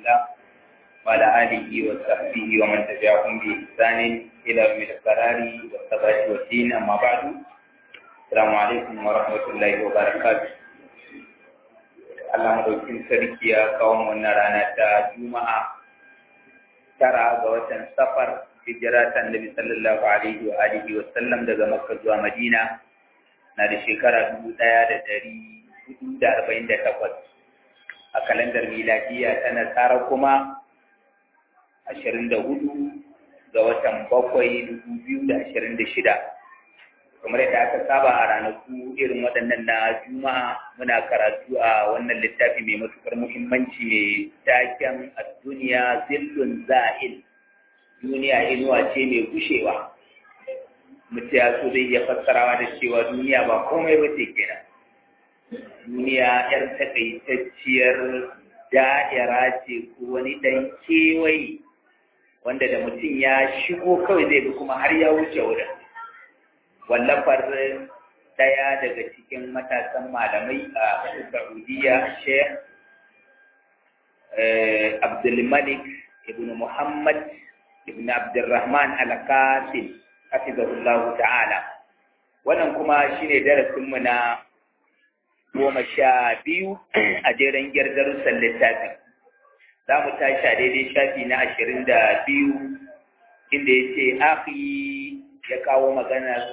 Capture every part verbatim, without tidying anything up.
الله وعلى آله وصحبه ومن تبعهم بإحسان إلى يوم القرار والثبات والدين. أما بعد، السلام عليكم ورحمة الله وبركاته. Allah madaukin sarki ya kawo wannan rana ta Juma'a tara ga watan Safar, hijira ta Annabi sallallahu alaihi wa alihi wa sallam daga Makka zuwa Madina na da shekara dubu ɗaya da ɗari hudu da arba'in da takwas. A kalandar miladiya ta Nasara kuma ashirin da hudu ga watan bakwai dubu biyu da ashirin da shida. Kamar yadda aka saba a ranaku irin waɗannan na Juma'a muna karatu a wannan littafi mai matuƙar muhimmanci mai taken ad-duniya zillun za'il. Duniya inuwa ce mai gushewa. Mutum ya so zai iya fassarawa da cewa duniya ba komai ba ce kenan. Duniya ‘yar takaitacciyar da'ira ce ko wani ɗan kewaye wanda da mutum ya shigo kawai zai bi kuma har ya wuce wurin. Wallafar ɗaya daga cikin matasan malamai a ƙasar Saudiya, Sheikh Abdulmalik ibn Muhammad ibn Abdulrahman Al-Qasim, hafizahullahu ta'ala. Wannan kuma shine darasinmu na goma sha biyu a jeren gyar darussan littafin. Za mu tashi a daidai shafi na ashirin da biyu inda ya ce, Akhi ya kawo maganar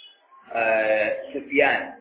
Sufyan.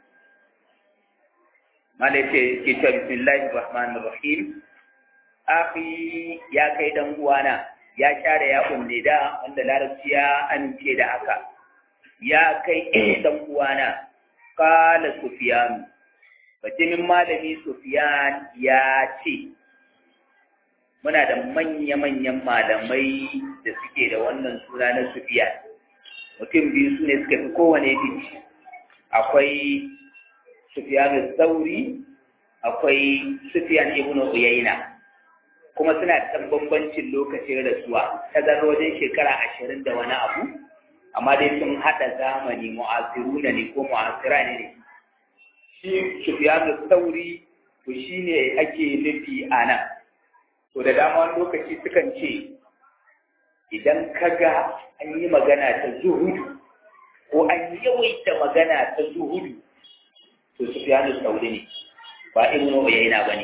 Malai ce, ke cewa Bismillahir Rahmanir Rahim. Akhi ya kai dan uwana, ya share ya kunne da wanda larabci ya amince da haka. Ya kai dan uwana, qala Sufyan. Bajimin malami Sufyan ya ce, muna da manya-manyan malamai da suke da wannan suna na Sufyan. Mutum biyu su ne suka fi kowane fice. Akwai Sufyan Sauri, akwai Sufyan ibn Uyayna. Kuma suna da bambancin lokacin rasuwa, ta zara wajen shekara ashirin da wani abu, amma dai sun haɗa zamani mu'asiruna ne ko mu'asira ne ne. Shi Sufyan Sauri to shi ne ake nufi a nan. To da dama wani lokaci sukan ce, idan ka ga an yi magana ta zuhudu ko an yawaita magana ta zuhudu, to Sufyan Sauri ne, ba Ibn Uyayna ba ne.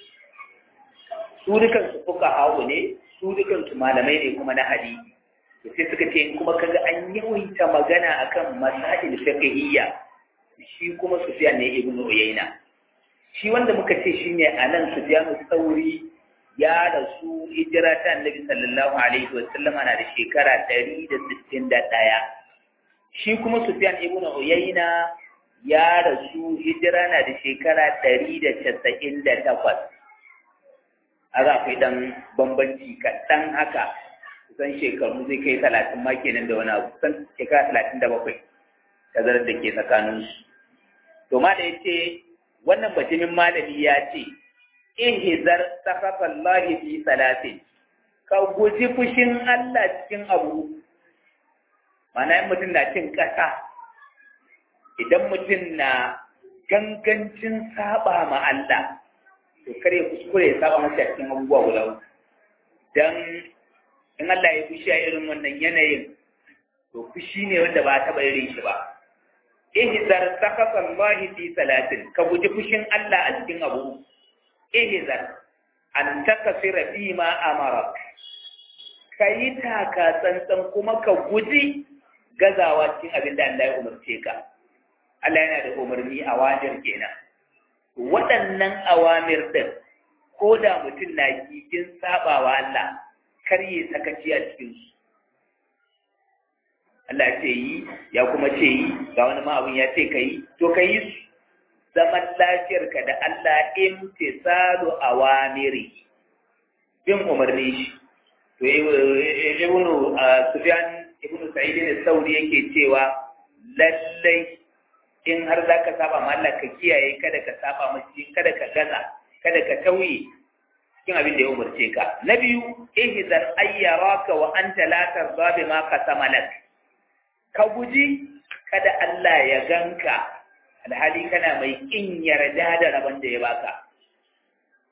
Su dukansu fuka hawo ne, su dukansu malamai ne kuma na hadisi. To sai suka ce kuma kaga an yawaita magana akan masail fiqhiyya, shi kuma Sufyan ne Ibn Uyayna. Shi wanda muka ce shine anan Sufyan Sauri ya rasu hijira ta Annabi sallallahu alaihi wa sallam na da shekara ɗari da sittin da ɗaya. Shi kuma Sufyan Ibn Uyayna ya rasu hijira na da shekara ɗari da casa'in da takwas. Aga akwai dan bambanci kaɗan haka, kusan shekaru zai kai talatin ma kenan da wani abu, kusan shekara talatin da bakwai tazarar da ke tsakaninsu. To ma da ya ce, wannan bajimin malami ya ce, ihzar safafallahi fi salatin, ka guji fushin Allah cikin abu. Mana yin mutum na cin ƙasa, idan mutum na gangancin saba ma Allah, to kare kuskure ya saba masa cikin abubuwa guda uku. Dan in Allah ya fushi a irin wannan yanayin, to fushi ne wanda ba taɓa irin shi ba. Ihzar safafallahi fi salatin, ka guji fushin Allah a cikin abu. Ihzar an takasira fi ma amara, ka yi taka tsantsan kuma ka guji gazawa cikin abin da Allah ya umarce ka. Allah yana da umarni a wajen kenan. Waɗannan awamir din, ko da mutum na gigin sabawa Allah, kar yi sakaci a cikinsu. Allah ce yi, ya kuma ce yi, ga wani ma abin ya ce ka yi, to ka yi su. Zaman lafiyarka da Allah imtisalu awamiri, bin umarni shi. To ibnu Sufyan ibnu Sa'id al-Thawri yake cewa lallai in har zaka saba ma Allah ka kiyaye kada ka saba masa, kada ka gaza, kada ka tauye cikin abin da ya umarce ka. Na biyu, ihzar ayyaraka wa anta la tarda bima qasama lak. Ka guji kada Allah ya ganka alhali kana mai kin yarda da rabon da ya baka.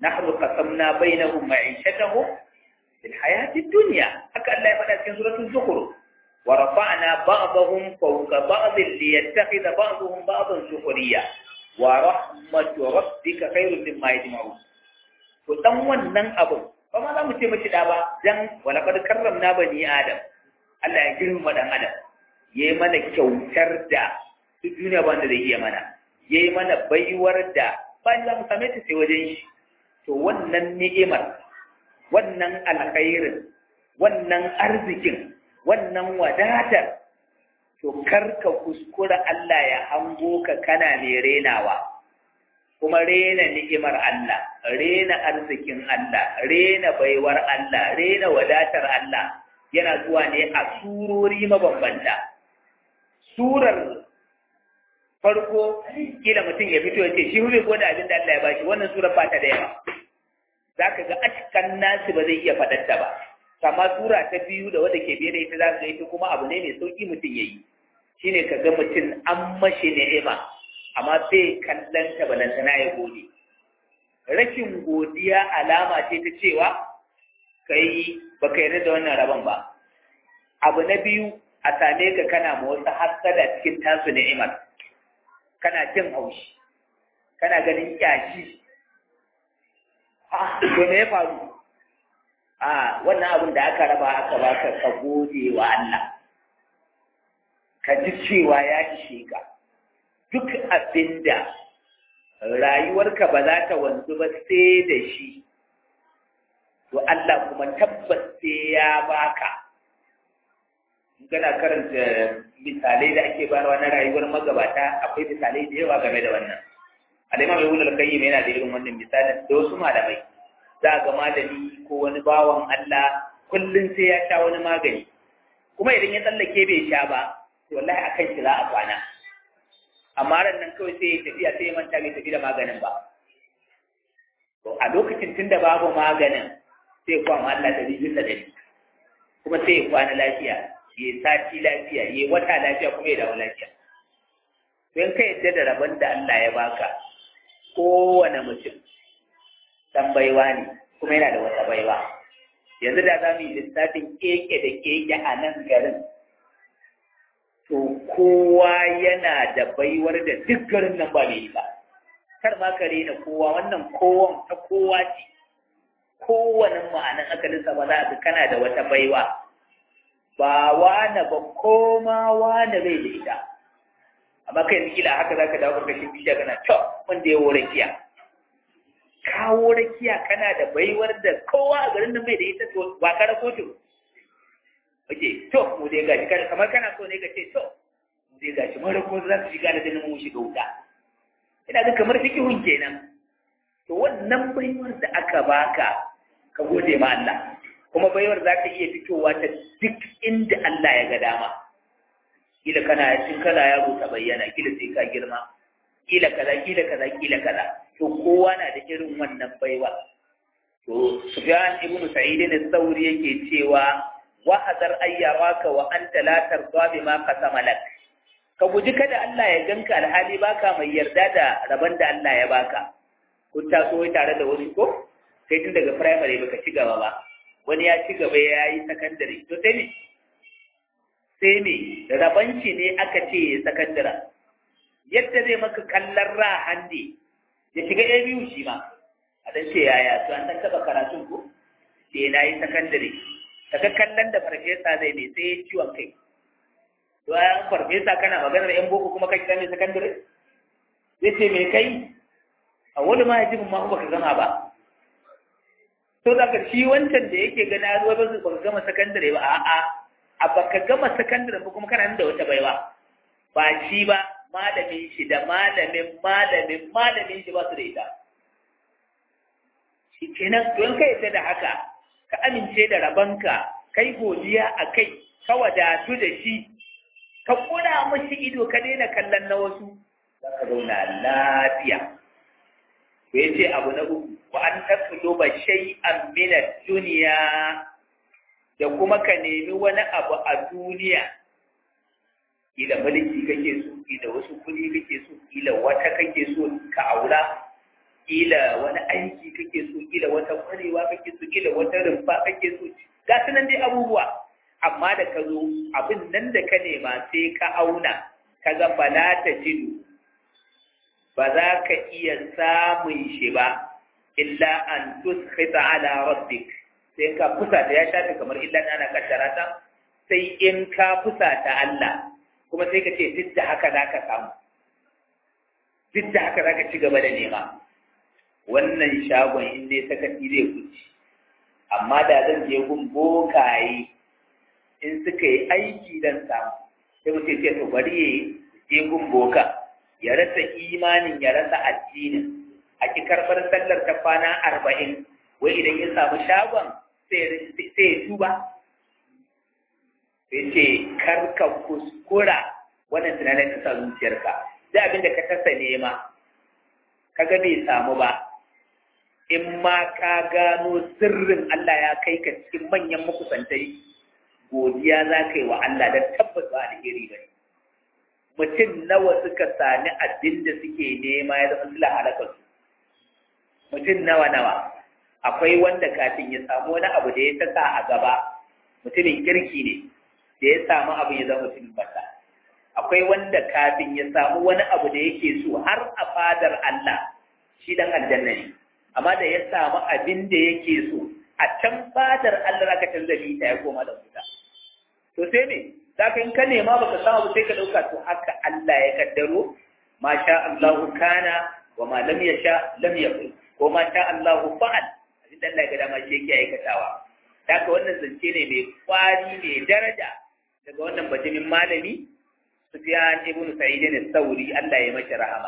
nahnu qasamna bainahum ma'ishatahum fil hayati dunya haka Allah ya faɗa cikin suratul zukhruf wa rafa'na ba'dahum fawqa ba'dhin liyattakhidha ba'dhum ba'dhan sukhriya wa rahmatu rabbika khayrun mimma yajma'un to dan wannan abu ba ma za mu ce mashi da ba dan wala qad karramna bani adam Allah ya girma dan adam yayi mana kyautar da duk duniya ba da zai iya mana yayi mana baiwar da ba za mu same ta sai wajen shi to wannan ni'imar wannan alkhairin wannan arzikin wannan wadatar to karka kuskura Allah ya hango ka kana mai renawa kuma rena ni'imar Allah rena arzikin Allah rena baiwar Allah rena wadatar Allah yana zuwa ne a surori mabambanta surar farko kila mutum ya fito ya ce shi bai goda abin da Allah ya bashi wannan surar ba ta da yawa zaka ga ashkan nasu ba zai iya faɗarta ba amma sura ta biyu da wanda ke biye da ita za ka ga ita kuma abu ne mai sauki mutum yayi shine ka ga mutum an mashi ni'ima amma sai kallon ta balantana ya gode rashin godiya alama ce ta cewa kai baka yarda da wannan rabon ba abu na biyu a same ka kana ma wasu hassada cikin tasu ni'imar kana jin haushi kana ganin kyashi ah to me ya faru a wannan abin da aka raba aka baka ka gode wa Allah ka ji cewa ya ishe ka duk abinda rayuwarka ba za ta wanzu ba sai da shi to Allah kuma tabbas sai ya baka kana karanta misalai da ake bayarwa na rayuwar magabata akwai misalai da yawa game da wannan al-Imam Ibn al-Qayyim yana da irin wannan misalin da wasu malamai za ga malami ko wani bawan Allah kullun sai ya sha wani magani kuma idan ya tsallake bai sha ba to wallahi akan shi za a kwana amma ran nan kawai sai ya tafiya sai ya manta bai tafi da maganin ba to a lokacin tunda babu maganin sai kwa ma Allah da rijin da dare kuma sai ya kwana lafiya ya sati lafiya ya wata lafiya kuma ya dawo lafiya don ka yadda da rabon da Allah ya baka kowane mutum dan baiwa ne kuma yana da wata baiwa yanzu da za mu yi lissafin keke da keke a nan garin to kowa yana da baiwar da duk garin nan ba mai yi ba kar ma ka rena kowa wannan kowan ta kowa ce kowane ma'anan aka lissafa za a kana da wata baiwa ba wane ba koma wane bai da ita amma kai yanzu kila haka za ka dawo karkashin bishiya kana to wanda ya wore kiya kawo rakiya kana da baiwar da kowa a garin nan bai da ita to ba ka rako to oke to mu dai gashi kana kamar kana so ne ka ce to mu dai gashi mun rako za su shiga da dinin mu shiga wuta ina ga kamar fikihun kenan to wannan baiwar da aka baka ka gode ma Allah kuma baiwar za ka iya fitowa ta duk inda Allah ya ga dama kila kana cin kana yaro ta bayyana kila sai ka girma kila kaza kila kaza kila kaza to kowa na da irin wannan baiwa to Sufyan ibn Sa'id al-Thawri yake cewa wa hadar ayyaraka wa anta la tarda bima qasama lak ka guji kada Allah ya ganka alhali baka mai yarda da rabon da Allah ya baka kun taso tare da wasu ko kai tun daga primary baka ci gaba ba wani ya ci gaba ya yi secondary to sai ne sai ne rabanci ne aka ce secondary yadda zai maka kallon rahandi ya shiga A biyu shi ma a dan ce yaya to an dan taba karatun ko sai na yi secondary kaga kallon da farfesa zai ne sai ya ciwon kai to ayan farfesa kana maganar yan boko kuma kai kana secondary zai ce me kai a wani ma yajibin ma ba ka gama ba to da ka shi wancan da yake gana ruwa ba ka gama secondary ba a'a a baka gama secondary ba kuma kana nan da wata baiwa ba shi ba malamin shi da malamin malamin malamin shi ba su da ita shi kenan don ka yadda da haka ka amince da rabanka kai godiya a kai ka wadatu da shi ka kura mashi ido ka daina kallon na wasu za ka zauna lafiya to ya ce abu na uku wa an tafi ba shay'an min ad-dunya da kuma ka nemi wani abu a duniya kila mulki kake so kila wasu kuɗi kake so kila wata kake so ka aura kila wani aiki kake so, kila wata kwarewa kake so, kila wata rumfa kake so, ga su nan dai abubuwa. Amma da ka zo abin nan da ka nema sai ka auna, ka ga fala ta jidu, ba za ka iya samun shi ba, illa an tuskhita ala rabbik, sai ka fusata, ya shafi kamar illa ana kaddara ta, sai in ka fusata Allah, kuma sai ka ce duk da haka za ka samu, duk da haka za ka ci gaba da nema. Wannan shagon in dai sakaci zai kuci, amma da zan je gun bokaye in suka yi aiki don samu, sai mutum ce to bari ya je gun boka, ya rasa imanin ya rasa addinin, a ki karɓar sallar ta kwana arba'in, wai idan ya samu shagon sai ya tuba. Sai ce karka kuskura wannan tunanin ta sa zuciyarka, sai abin da ka tasa nema kaga bai samu ba, in ma ka gano sirrin Allah ya kai ka cikin manyan makusantai, godiya za ka yi wa Allah da tabbas ba alheri ba ne. Mutum nawa suka sami abin da suke nema ya zama sula halakar su, mutum nawa nawa. Akwai wanda kafin ya samu wani abu da ya tasa a gaba mutumin kirki ne, da ya samu abu ya zama mutumin bata. Akwai wanda kafin ya samu wani abu da yake so har a fadar Allah shi dan aljanna ne, amma da ya samu abin da yake so a can fadar Allah zaka canza ta ya koma da wuta. To sai me zaka in ka nema baka samu sai ka dauka to haka Allah ya kaddaro, ma sha Allah kana wa ma lam yasha lam yakun, ko ma sha Allah fa'al, abin da Allah ya ga dama shi yake aikatawa. Haka wannan zance ne mai kwari mai daraja daga wannan bajimin malami Sufyan ibn Sa'id al-Thawri, Allah ya mashi rahama.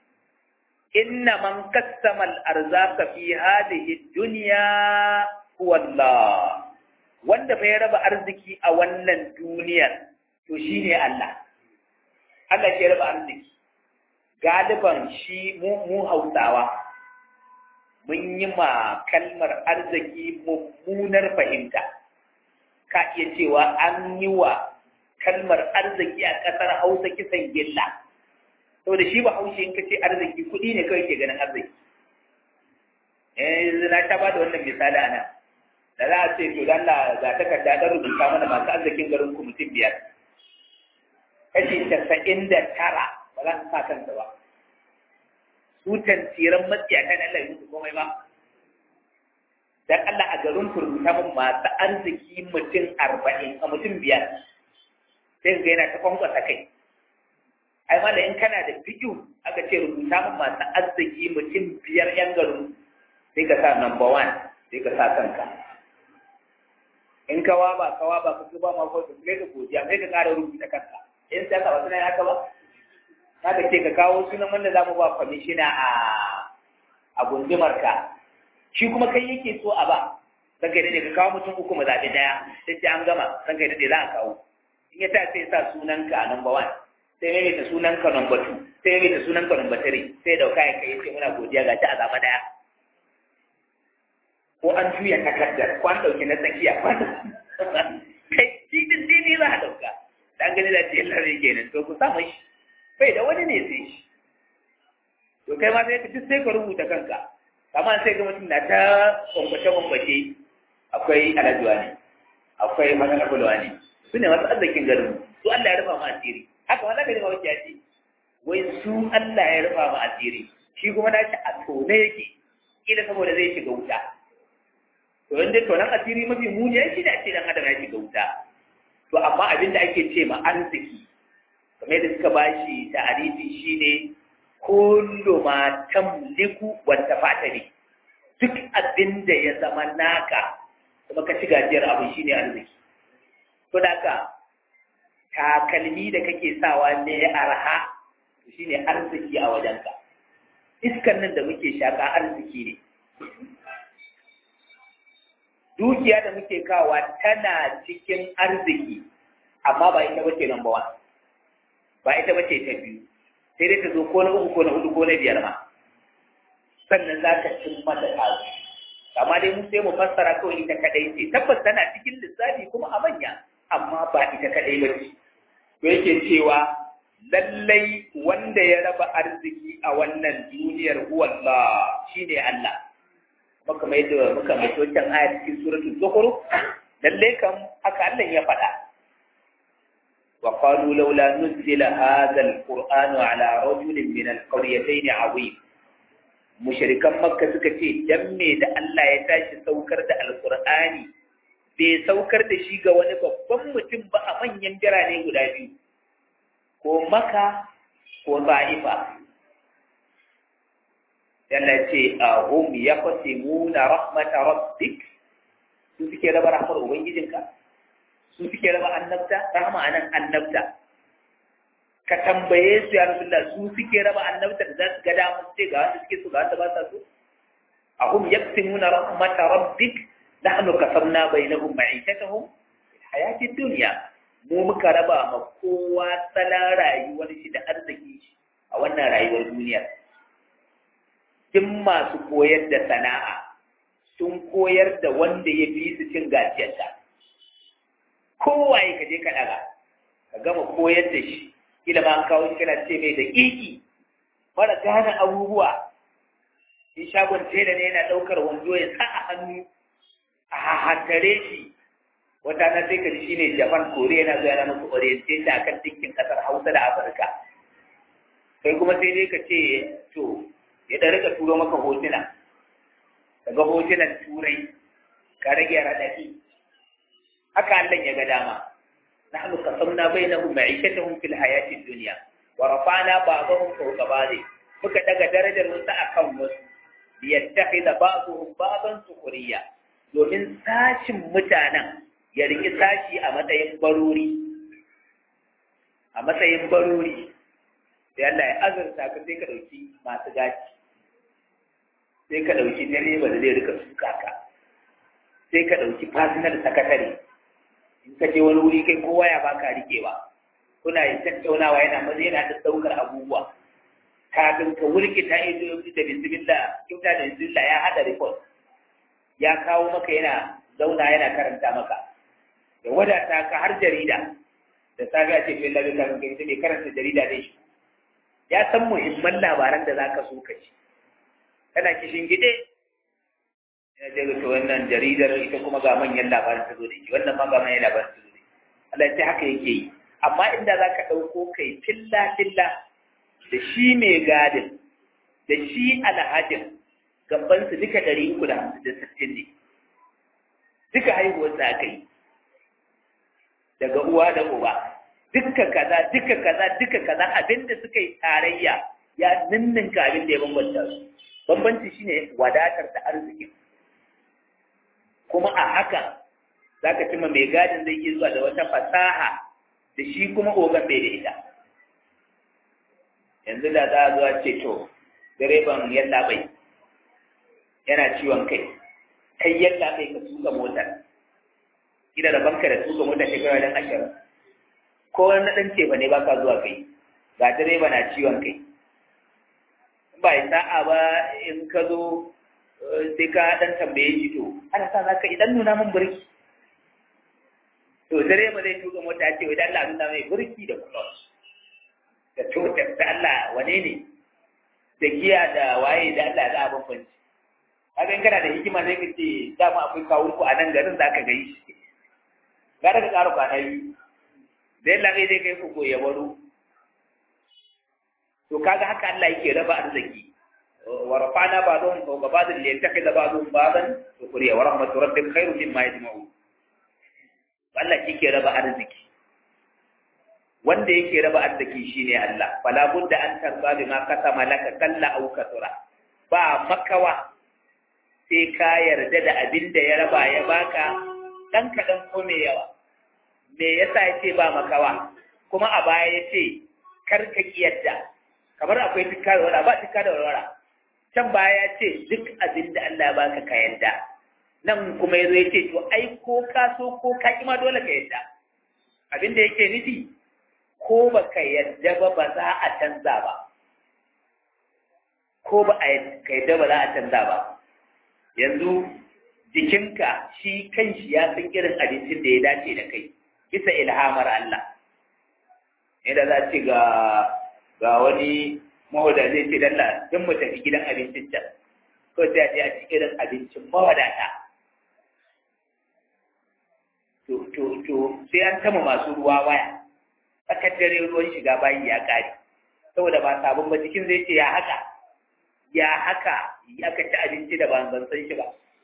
Inna man qassama al-arzaqa fi hadhihi ad-dunya huwa Allah. Wanda bai raba arziki a wannan duniyar to shine Allah. Allah ke raba arziki. Galiban shi mu mu Hausawa mun yi ma kalmar arziki mummunar fahimta. Ka iya cewa an yi wa kalmar arziki a ƙasar Hausa kisan gilla. Saboda shi ba Haushe in kace arziki kuɗi ne kawai ke ganin arziki. Eh, na ta ba da wannan misali ana. Da za a ce to dan Allah ga takarda da rubuta mana masu arzikin garin ku mutum biyar. Kashi casa'in da tara ba za su sa kansa ba. Su tantiran matsiya kan Allah yi musu komai ba. Dan Allah a garin ku rubuta mun masu arziki mutum arba'in a mutum biyar. Sai ga yana ta kwankwasa kai. Ai ma da in kana da fiƙi aka ce rubuta mun masu arziki mutum biyar yan garin, sai ka sa number one, sai ka sa kanka. In ka waba ka waba ka ba ma ko sai ka godiya, sai ka ƙara rubuta kanka. In sai ka ba sunan haka ba, haka ce ka kawo sunan wanda zamu ba kwamishina a a gundumar ka. Shi kuma kai yake so a ba, san kai dade ka kawo mutum uku mu zaɓi daya, sai an gama san kai dade za a kawo. In ya ta sai sa sunanka a number one, sai mai ta sunanka number two, sai mai ta sunanka number three, sai dauka ya kai sai muna godiya ga ta a zama daya. Ko an juya takardar, ko an dauki na tsakiya, ko kai titin dini za a dauka. Dan gani da ce lare kenan, to ku samu shi. Bai da wani ne sai shi. To kai ma sai ka ci sai ka rubuta kanka. Amma sai ga mutum na ta kwambace-kwambace, akwai alajuwa ne, akwai matsalakulwa ne. Su ne masu arzikin garin, su Allah ya rufa ma asiri. Haka wanda gari ma wuce ce, wai su Allah ya rufa ma asiri, shi kuma na shi a tone yake, kila saboda zai shiga wuta. To yanda tonan asiri mafi muni shi da ake dan adam ya shiga wuta. To amma abin da ake ce ma arziki, kamar da suka bashi ta'arifi shine kullu ma tamliku wa tafatari. Duk abin da ya zama naka kuma ka ci gajiyar abu shine arziki. To da ka takalmi da kake sawa ne arha to shine arziki a wajenka. Iskan nan da muke shaka arziki ne. Dukiya da muke kawa tana cikin arziki, amma ba ita bace number one, ba ita bace ta biyu, sai dai ta zo ko na uku ko na hudu ko na biyar ma, sannan za ka cin mata tazu. Amma dai mu sai mu fassara kawai ita kadai ce, tabbas tana cikin lissafi kuma a manya, amma ba ita kadai ba ce. To yake cewa lallai wanda ya raba arziki a wannan duniyar huwallah shine Allah muka mai da muka mai wancan aya cikin suratul zukhruf lallai kam haka Allah ya faɗa wa qalu laula nuzila hadha alqur'anu ala rajulin min alqaryatayn azim mushrikan makka suka ce dan me da Allah ya tashi saukar da alqur'ani bai saukar da shi ga wani babban mutum ba a manyan birane guda biyu ko maka ko za'ifa yana ce a hum ya qasimuna rahmata rabbik su suke raba rahmar ubangijinka su suke raba annabta rahma anan annabta ka tambaye su ya rasulullah su suke raba annabta da za su ga damar ce ga wanda suke so ga wanda ba sa so a hum yaqsimuna rahmata rabbik nahnu qasamna bainahum ma'ishatahum fil hayati dunya mu muka raba ma kowa salon rayuwar shi da arziki shi a wannan rayuwar duniya. Duk masu koyar da sana'a sun koyar da wanda ya fi su cin gajiyarta. Kowaye ka je ka ɗaga, ka gama koyar da shi, kila ma an kawo shi kana ce mai da ƙiƙi, mara gane abubuwa. In shagon tela ne yana ɗaukar wando ya sa a hannu, a hantare shi, wata na sai ka ji shine Japan Korea na zuwa na muku orientation akan dinkin kasar Hausa da Afirka kai kuma sai dai ka ce to ya da rika turo maka hotuna daga hotunan turai ka rage radadi haka Allah ya ga dama nahnu qasamna bainahum ma'ishatahum fil hayati dunya wa rafa'na ba'dahum fawqa ba'd muka daga darajar wasu akan wasu liyattakhidha ba'dhum ba'dan sukhriya domin sashin mutanen ya riƙi tashi a matsayin barori a matsayin barori sai Allah ya azurta ka sai ka ɗauki masu gaci sai ka ɗauki direba da zai rika suka ka sai ka ɗauki fasinar sakatare in ka je wani wuri kai kowa ya baka riƙewa kuna yin tattaunawa yana maza yana da ɗaukar abubuwa kafin ka wurki ta ido da bismillah kyauta da bismillah ya haɗa report ya kawo maka yana zauna yana karanta maka da wadata ka har jarida da safi a ce fi labi kan kai mai karanta jarida dai shi ya san muhimman labaran da zaka so ka ci kana kishin gide ya je ga wannan jaridar ita kuma ga manyan labaran ta zo da shi wannan ma ga manyan labaran ta zo da shi Allah ya ce haka yake yi amma inda zaka dauko kai filla filla da shi mai gadin da shi alhajin gaban su duka ɗari uku da hamsin da sittin ne duka haihuwar da aka yi daga uwa da uba duka kaza duka kaza duka kaza abinda suka yi tarayya ya ninninka abin da ya bambanta su bambanci shine wadatar da arziki kuma a haka zaka cimma mai gadin zai yi zuwa da wata fasaha da shi kuma ogan bai da ita yanzu da za a zuwa ce to direban yalla bai yana ciwon kai kai yalla bai ka tuka motar ina da banka da tuka mota shekara dan ashirin ko na dan ce ba ne baka zuwa kai ga direba na ciwon kai ba ya sa'a ba in ka zo sai ka dan tambaye shi to ana sa zaka idan nuna min burki to direba zai tuka mota ce idan Allah nuna mai burki da clutch da totar da Allah wane ne da giya da waye da Allah za a bambanci kaga in kana da hikima sai ka ce dama akwai kawo ku a nan garin zaka ga shi gara ka ƙara kwana biyu da yalla kai zai kai ku ya baro to kaga haka Allah yake raba arziki wa rafa'na ba'dahum fawqa ba'din li yattakhidha ba'dahum ba'dan sukhriya wa rahmatu rabbika khayrun mimma yajma'un Allah yake raba arziki wanda yake raba arziki shine Allah fala budda an tarba bima kasama laka kalla aw kasura ba makawa sai ka yarda da abin da ya raba ya baka dan kadan ko me yawa me yasa yace ba makawa kuma a baya yace kar ka kiyarda kamar akwai tikka da wala ba tikka da wala can baya yace duk abin da Allah ya baka ka yarda nan kuma yazo yace to ai ko ka so ko ka kima dole ka yarda abin da yake nufi ko baka yarda ba ba za a canza ba ko ba a yarda ba za a canza ba yanzu jikinka shi kanshi ya san irin abincin da ya dace da kai bisa ilhamar Allah idan za ce ga ga wani mahoda zai ce dalla don mu tafi gidan abincin can ko sai a je a ci irin abincin mawadata to to to sai an tama masu ruwa waya tsakar dare ruwan shiga bayi ya kare saboda ba sabon ba cikin zai ce ya haka ya haka ya ka ci abinci da ban ban san shi ba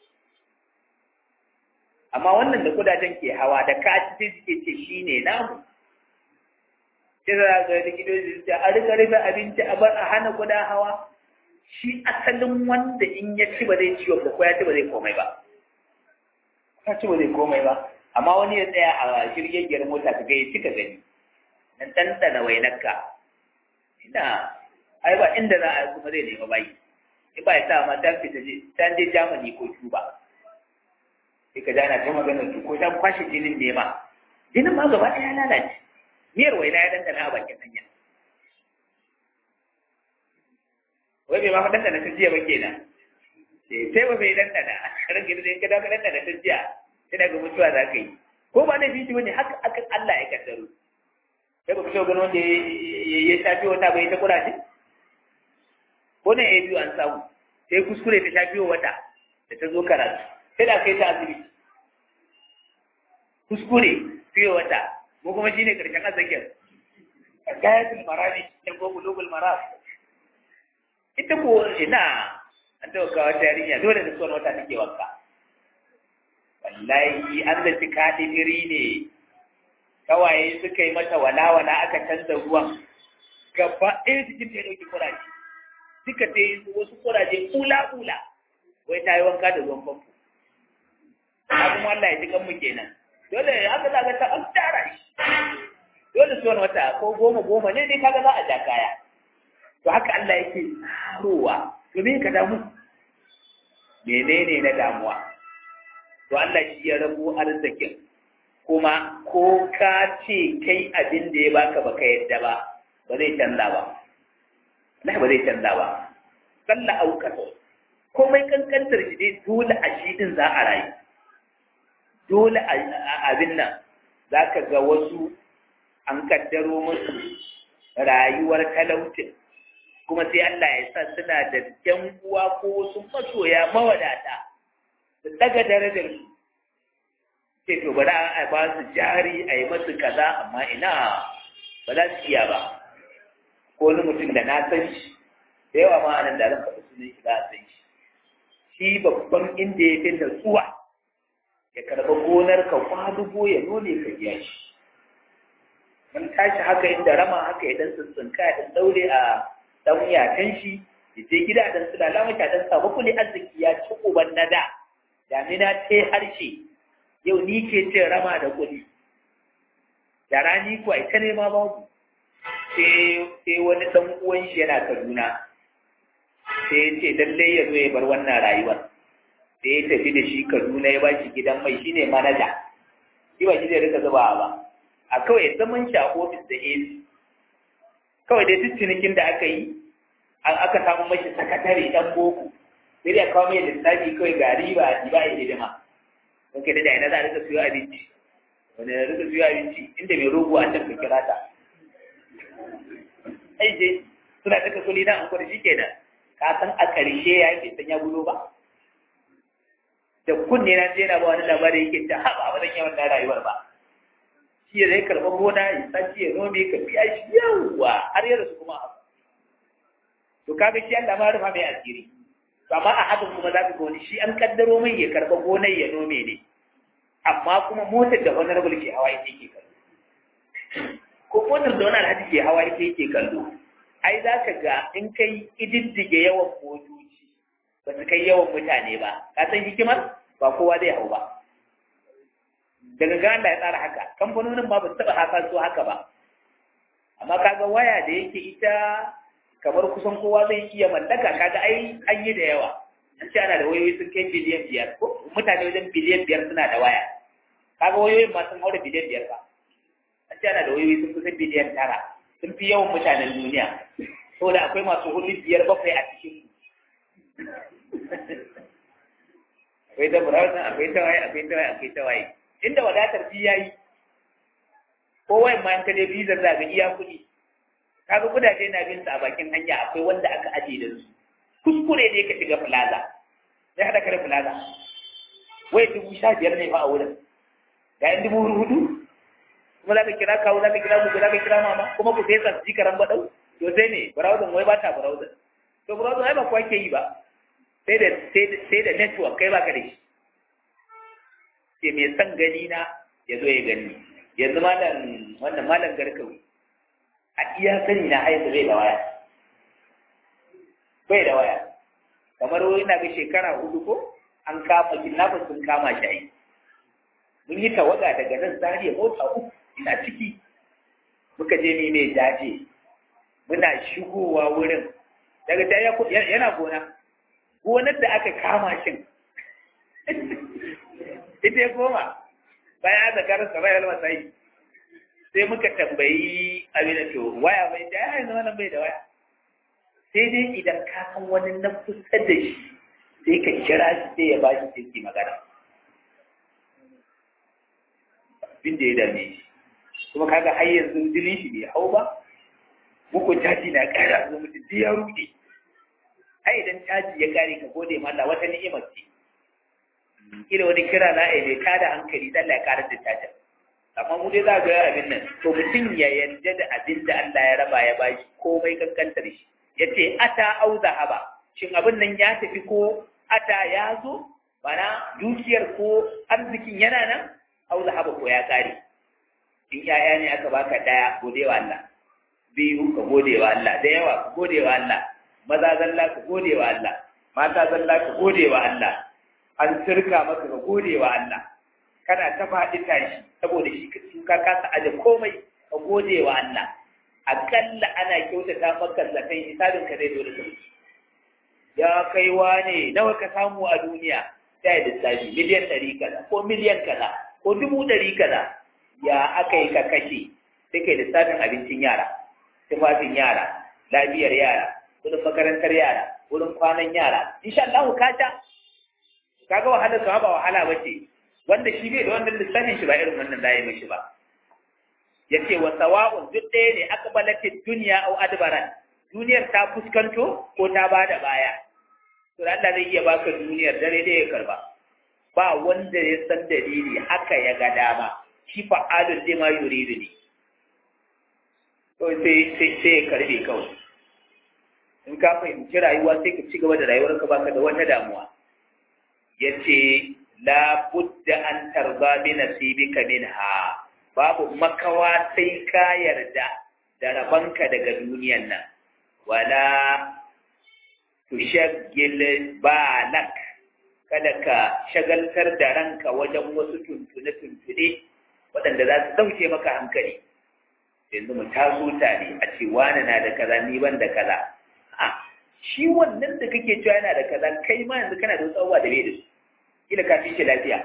amma wannan da kudajen ke hawa da ka ci sai suke ce shine namu sai za ga likitoci da a rika rufe abinci a bar a hana kuda hawa shi asalin wanda in ya ci ba zai ciwo ba ko ya ci ba zai komai ba ya ci ba zai komai ba amma wani ya tsaya a shirgegiyar mota ka ga ya cika gani nan ɗanɗana wainarka ina ai ba inda za a yi kuma zai nema bayi in ba ya sa ma ta fita je ta je Germany ko Cuba sai ka dana ta maganar su ko ta kwashe jinin nema jinin ma gaba ɗaya lalace miyar waina ya dangana a bakin hanya wai bai ma fa dangana ta jiya ba kenan sai ba bai dangana ran gida in ka dawo dangana ta jiya ina ga mutuwa za ka yi ko ba na fiti wani haka akan Allah ya kaddaro sai ba ku so gano wanda ya shafi wata bai ta kuraje ko ne ya biyu an samu sai kuskure ta shafi wata da ta zo karatu sai da kai ta asibiti kuskure fiye wata mu kuma shine karshen azakin gayatul marami da ko bulugul maram ita ko ina an dauka wata yarinya dole da son wata take wanka wallahi an da tika dibiri ne kawaye suka yi mata walawala aka canza ruwan gaba ɗaya cikin ta dauki kuraje duka ta yi wasu kuraje kula kula wai ta yi wanka da ruwan famfo abin wallahi ya ji kanmu kenan dole haka za ka ta an tara shi dole su wani wata ko goma goma ne dai kaga za a ja kaya to haka Allah yake tsarowa to me ka damu menene na damuwa to Allah shi ya rabo arzikin kuma ko ka ce kai abin da ya baka baka yadda ba ba zai canza ba Allah ba zai canza ba kalla aukato komai kankantar shi dai dole a shi din za a rayu dole abin nan za ka ga wasu an kaddaro musu rayuwar talautin kuma sai Allah ya sa suna da yan uwa ko wasu masoya mawadata da daga darajar su sai to bari a ba su jari a yi masu kaza amma ina ba za su iya ba ko wani mutum da na san shi da yawa ma anan da zan faɗi sunan shi za a san shi shi babban inda ya fi natsuwa ya karɓa gonar ka kwadugo ya nune ka biya shi mun tashi haka inda rama haka idan tsuntsunka ya daure a dan yatan shi ya je gida dan su lalama ta dan samu kuli arziki ya ci uban nada damina ce harshe yau ni ke ce rama da kuli da rani ko ai ta nema babu sai sai wani dan uwan shi yana Kaduna sai ya ce lalle ya zo ya bar wannan rayuwar da ya tafi da shi Kaduna ya bashi gidan mai shine manaja shi ba shi zai rika zuba ba a kawai zaman shi a ofis da A C kawai dai duk cinikin da aka yi aka samu mashi sakatare dan boko sai ya kawo mai lissafi kawai ga riba a ba ya hidima don kai da ina za a rika siyo abinci wani na rika siyo abinci inda mai rogo a can ka kira ta ai je suna taka kuli na an kwada shi kenan ka san a ƙarshe ya ke san ya gudo ba da kunne na je na ba wani labari yake ta haɓa ba zan yi wannan rayuwar ba shi ya zai karɓar gona ya sace ya nome ka biya shi yawa har yadda su kuma haka to kaga shi Allah ma rufa mai asiri to amma a hakan kuma za ka ga wani shi an kaddaro mai ya karɓa gonar ya nome ne amma kuma motar da honorable ke hawa ita yake kallo ko motar da wani alhaji ke hawa ita yake kallo ai za ka ga in kai ƙididdige yawan motoci ba su kai yawan mutane ba ka san hikimar ba kowa zai hau ba daga ga Allah ya tsara haka kamfanonin ba ba su taɓa haka so haka ba amma kaga waya da yake ita kamar kusan kowa zai iya mallaka kaga ai an yi da yawa an ce ana da wayoyi sun kai biliyan biyar ko mutane wajen biliyan biyar suna da waya kaga wayoyin ma sun haura biliyan biyar ba an ce ana da wayoyi sun kusa biliyan tara sun fi yawan mutanen duniya saboda akwai masu hudu biyar bakwai a cikin akwai ta burautan akwai ta waye akwai ta waye akwai ta waye inda wadatar fi yayi ko wayan ma in ka je bizar za ga iya kuɗi kaga kudaje na bin sa a bakin hanya akwai wanda aka aje da su kuskure ne ka shiga plaza sai hada kare plaza wai dubu sha biyar ne fa a wurin ga yan dubu hudu kuma za ka kira kawo za ka kira mu za ka kira mama kuma ku sai sa ji karan badau to sai ne browser wai ba ta browser to browser ai ba kwa ke yi ba sai da sai da network kai baka da shi sai mai san gani na ya zo ya gani yanzu malam wannan malam garkawi a iya sani na haihu bai da waya bai da waya kamar wani na ga shekara hudu ko an kama kidnappers sun kama shi ai mun yi tawaga daga nan zariya mota uku ina ciki muka je ni mai daje muna shigowa wurin daga ta yana gona gonar da aka kama shin ita ya koma bayan aka karar sa bayan almasai sai muka tambayi abin da to waya bai da ya yanzu wannan bai da waya sai dai idan ka san wani na kusa da shi sai ka kira shi sai ya bashi sai ki magana abin da ya dame shi kuma kaga har yanzu jinin shi bai hau ba muku caji na ƙara zo mutum sai ya ruɗe ai idan caji ya kare ka gode ma Allah wata ni'imar ce kila wani kira na ai mai tada hankali dan Allah ya karar da cajin amma mu dai za ga abin nan to mutum ya yarda da abin da Allah ya raba ya bashi komai kankantar shi yace ata au zahaba shin abin nan ya tafi ko ata ya zo mana dukiyar ko arzikin yana nan au zahaba ko ya kare in yaya ne aka baka daya gode wa Allah biyu ka gode wa Allah da yawa ka gode wa Allah maza zalla ka gode wa Allah mata zalla ka gode wa Allah an sirka maka ka gode wa Allah kana ta faɗi tashi saboda shi ka kasa aje komai ka gode wa Allah akalla ana kyautata maka zakan hisabin ka zai zo da sauki ya kai wane nawa ka samu a duniya sai da lissafi miliyan ɗari kaza ko miliyan kaza ko dubu ɗari kaza ya aka yi ka kashe sai kai lissafin abincin yara tufafin yara lafiyar yara kudin makarantar yara wurin kwanan yara insha Allah ka ta kaga wahalar ka ba wahala bace wanda shi bai da wannan lissafin shi ba irin wannan zai mishi ba yace wa sawa'un duk ɗaya ne aqbalati dunya aw adbaran duniyar ta fuskanto ko ta bada baya to Allah zai iya baka duniyar dare da ya karba ba wanda ya san dalili haka ya ga dama shi fa'alul lima yuridu ne to sai sai sai karbe kawai in ka fahimci rayuwa sai ka ci gaba da rayuwarka baka da wata damuwa yace la budda an tarba bi nasibika minha babu makawa sai ka yarda da rabanka daga duniyan nan wala tushaggil balak kada ka shagaltar da ranka wajen wasu tuntune tuntune waɗanda za su dauke maka hankali yanzu mu taso tare a ce wani na da kaza ni ban da kaza a shi wannan da kake cewa yana da kaza kai ma yanzu kana da wasu abubuwa da bai da su kila ka fi shi lafiya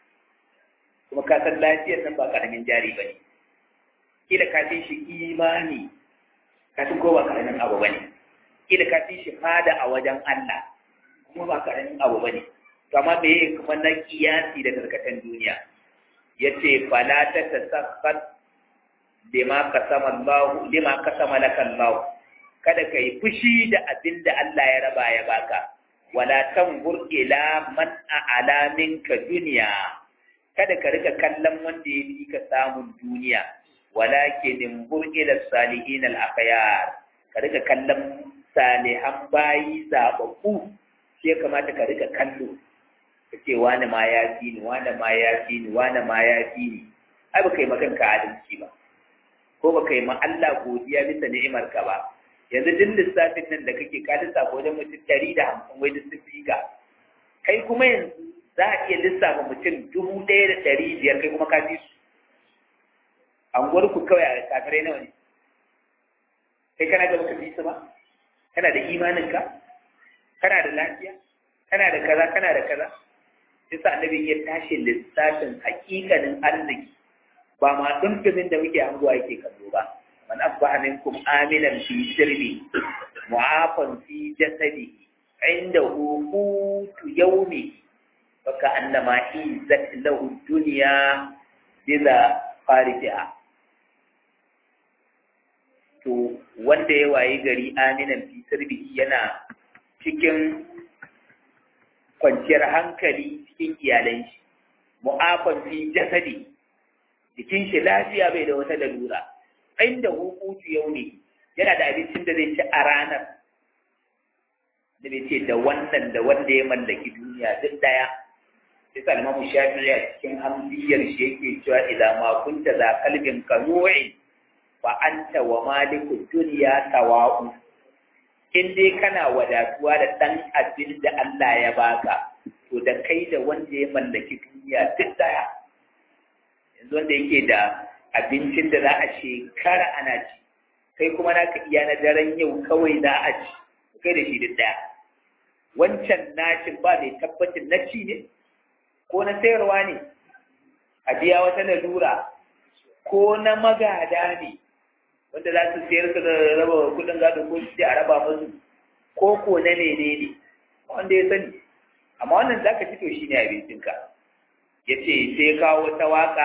kuma ka san lafiyar nan ba karamin jari ba ne kila ka fi shi imani ka san ko ba karamin abu ba ne kila ka fi shi fada a wajen Allah kuma ba karamin abu ba ne to amma me yake kuma na kiyasi da karkatan duniya yace fala ta tasaffat lima qasama Allah lima qasama laka Allah kada kai fushi da abinda Allah ya raba ya baka wala tanzur ila man a'ala minka dunya kada ka rika kallon wanda ya fi ka samun duniya walakin inzur ila salihin al-akhyar ka rika kallon salihan bayi zababbu sai kamata ka rika kallo kace wani ma ya fi ni wani ma ya fi ni wani ma ya fi ni ai baka yi makanka adalci ba ko baka yi ma Allah godiya bisa ni'imar ka ba yanzu duk lissafin nan da kake ka lissafa wajen mutum ɗari da hamsin wai duk sun fi ka kai kuma yanzu za a iya lissafa mutum dubu ɗaya da ɗari biyar kai kuma ka fi su anguwar ku kawai a kafirai nawa ne kai kana da baka fi su ba kana da imaninka kana da lafiya kana da kaza kana da kaza sai annabi ya tashi lissafin hakikanin arziki ba ma dumdumin da muke hanguwa yake kallo ba man asbaha minkum aminan fi sirri mu'afan fi jasadi indahu qutu yawmi faka annama izzat lahu dunya bila fariha to wanda ya wayi gari aminan fi sirbihi yana cikin kwanciyar hankali cikin iyalan shi mu'afan fi jasadi jikin shi lafiya bai da wata lalura inda hukutu yau ne yana da abincin da zai ci a ranar da bai ce da wannan da wanda ya mallaki duniya duk daya sai sa Imam Shafi'i a cikin hamdiyar shi yake cewa idza ma kunta za qalbin qanu'i fa anta wa malikud dunya tawa'u in dai kana wadatuwa da dan abin da Allah ya baka to da kai da wanda ya mallaki duniya duk daya yanzu wanda yake da abincin da za a shekara ana ci kai kuma naka iya na daren yau kawai za a ci kai da shi duk daya wancan nashin ba mai tabbacin na ci ne ko na sayarwa ne a biya wata lalura ko na magada ne wanda za su sayar su da raba kudin gado ko su a raba musu ko ko na mene ne wanda ya sani amma wannan za ka fito shi ne abincinka ya ce sai kawo wata waka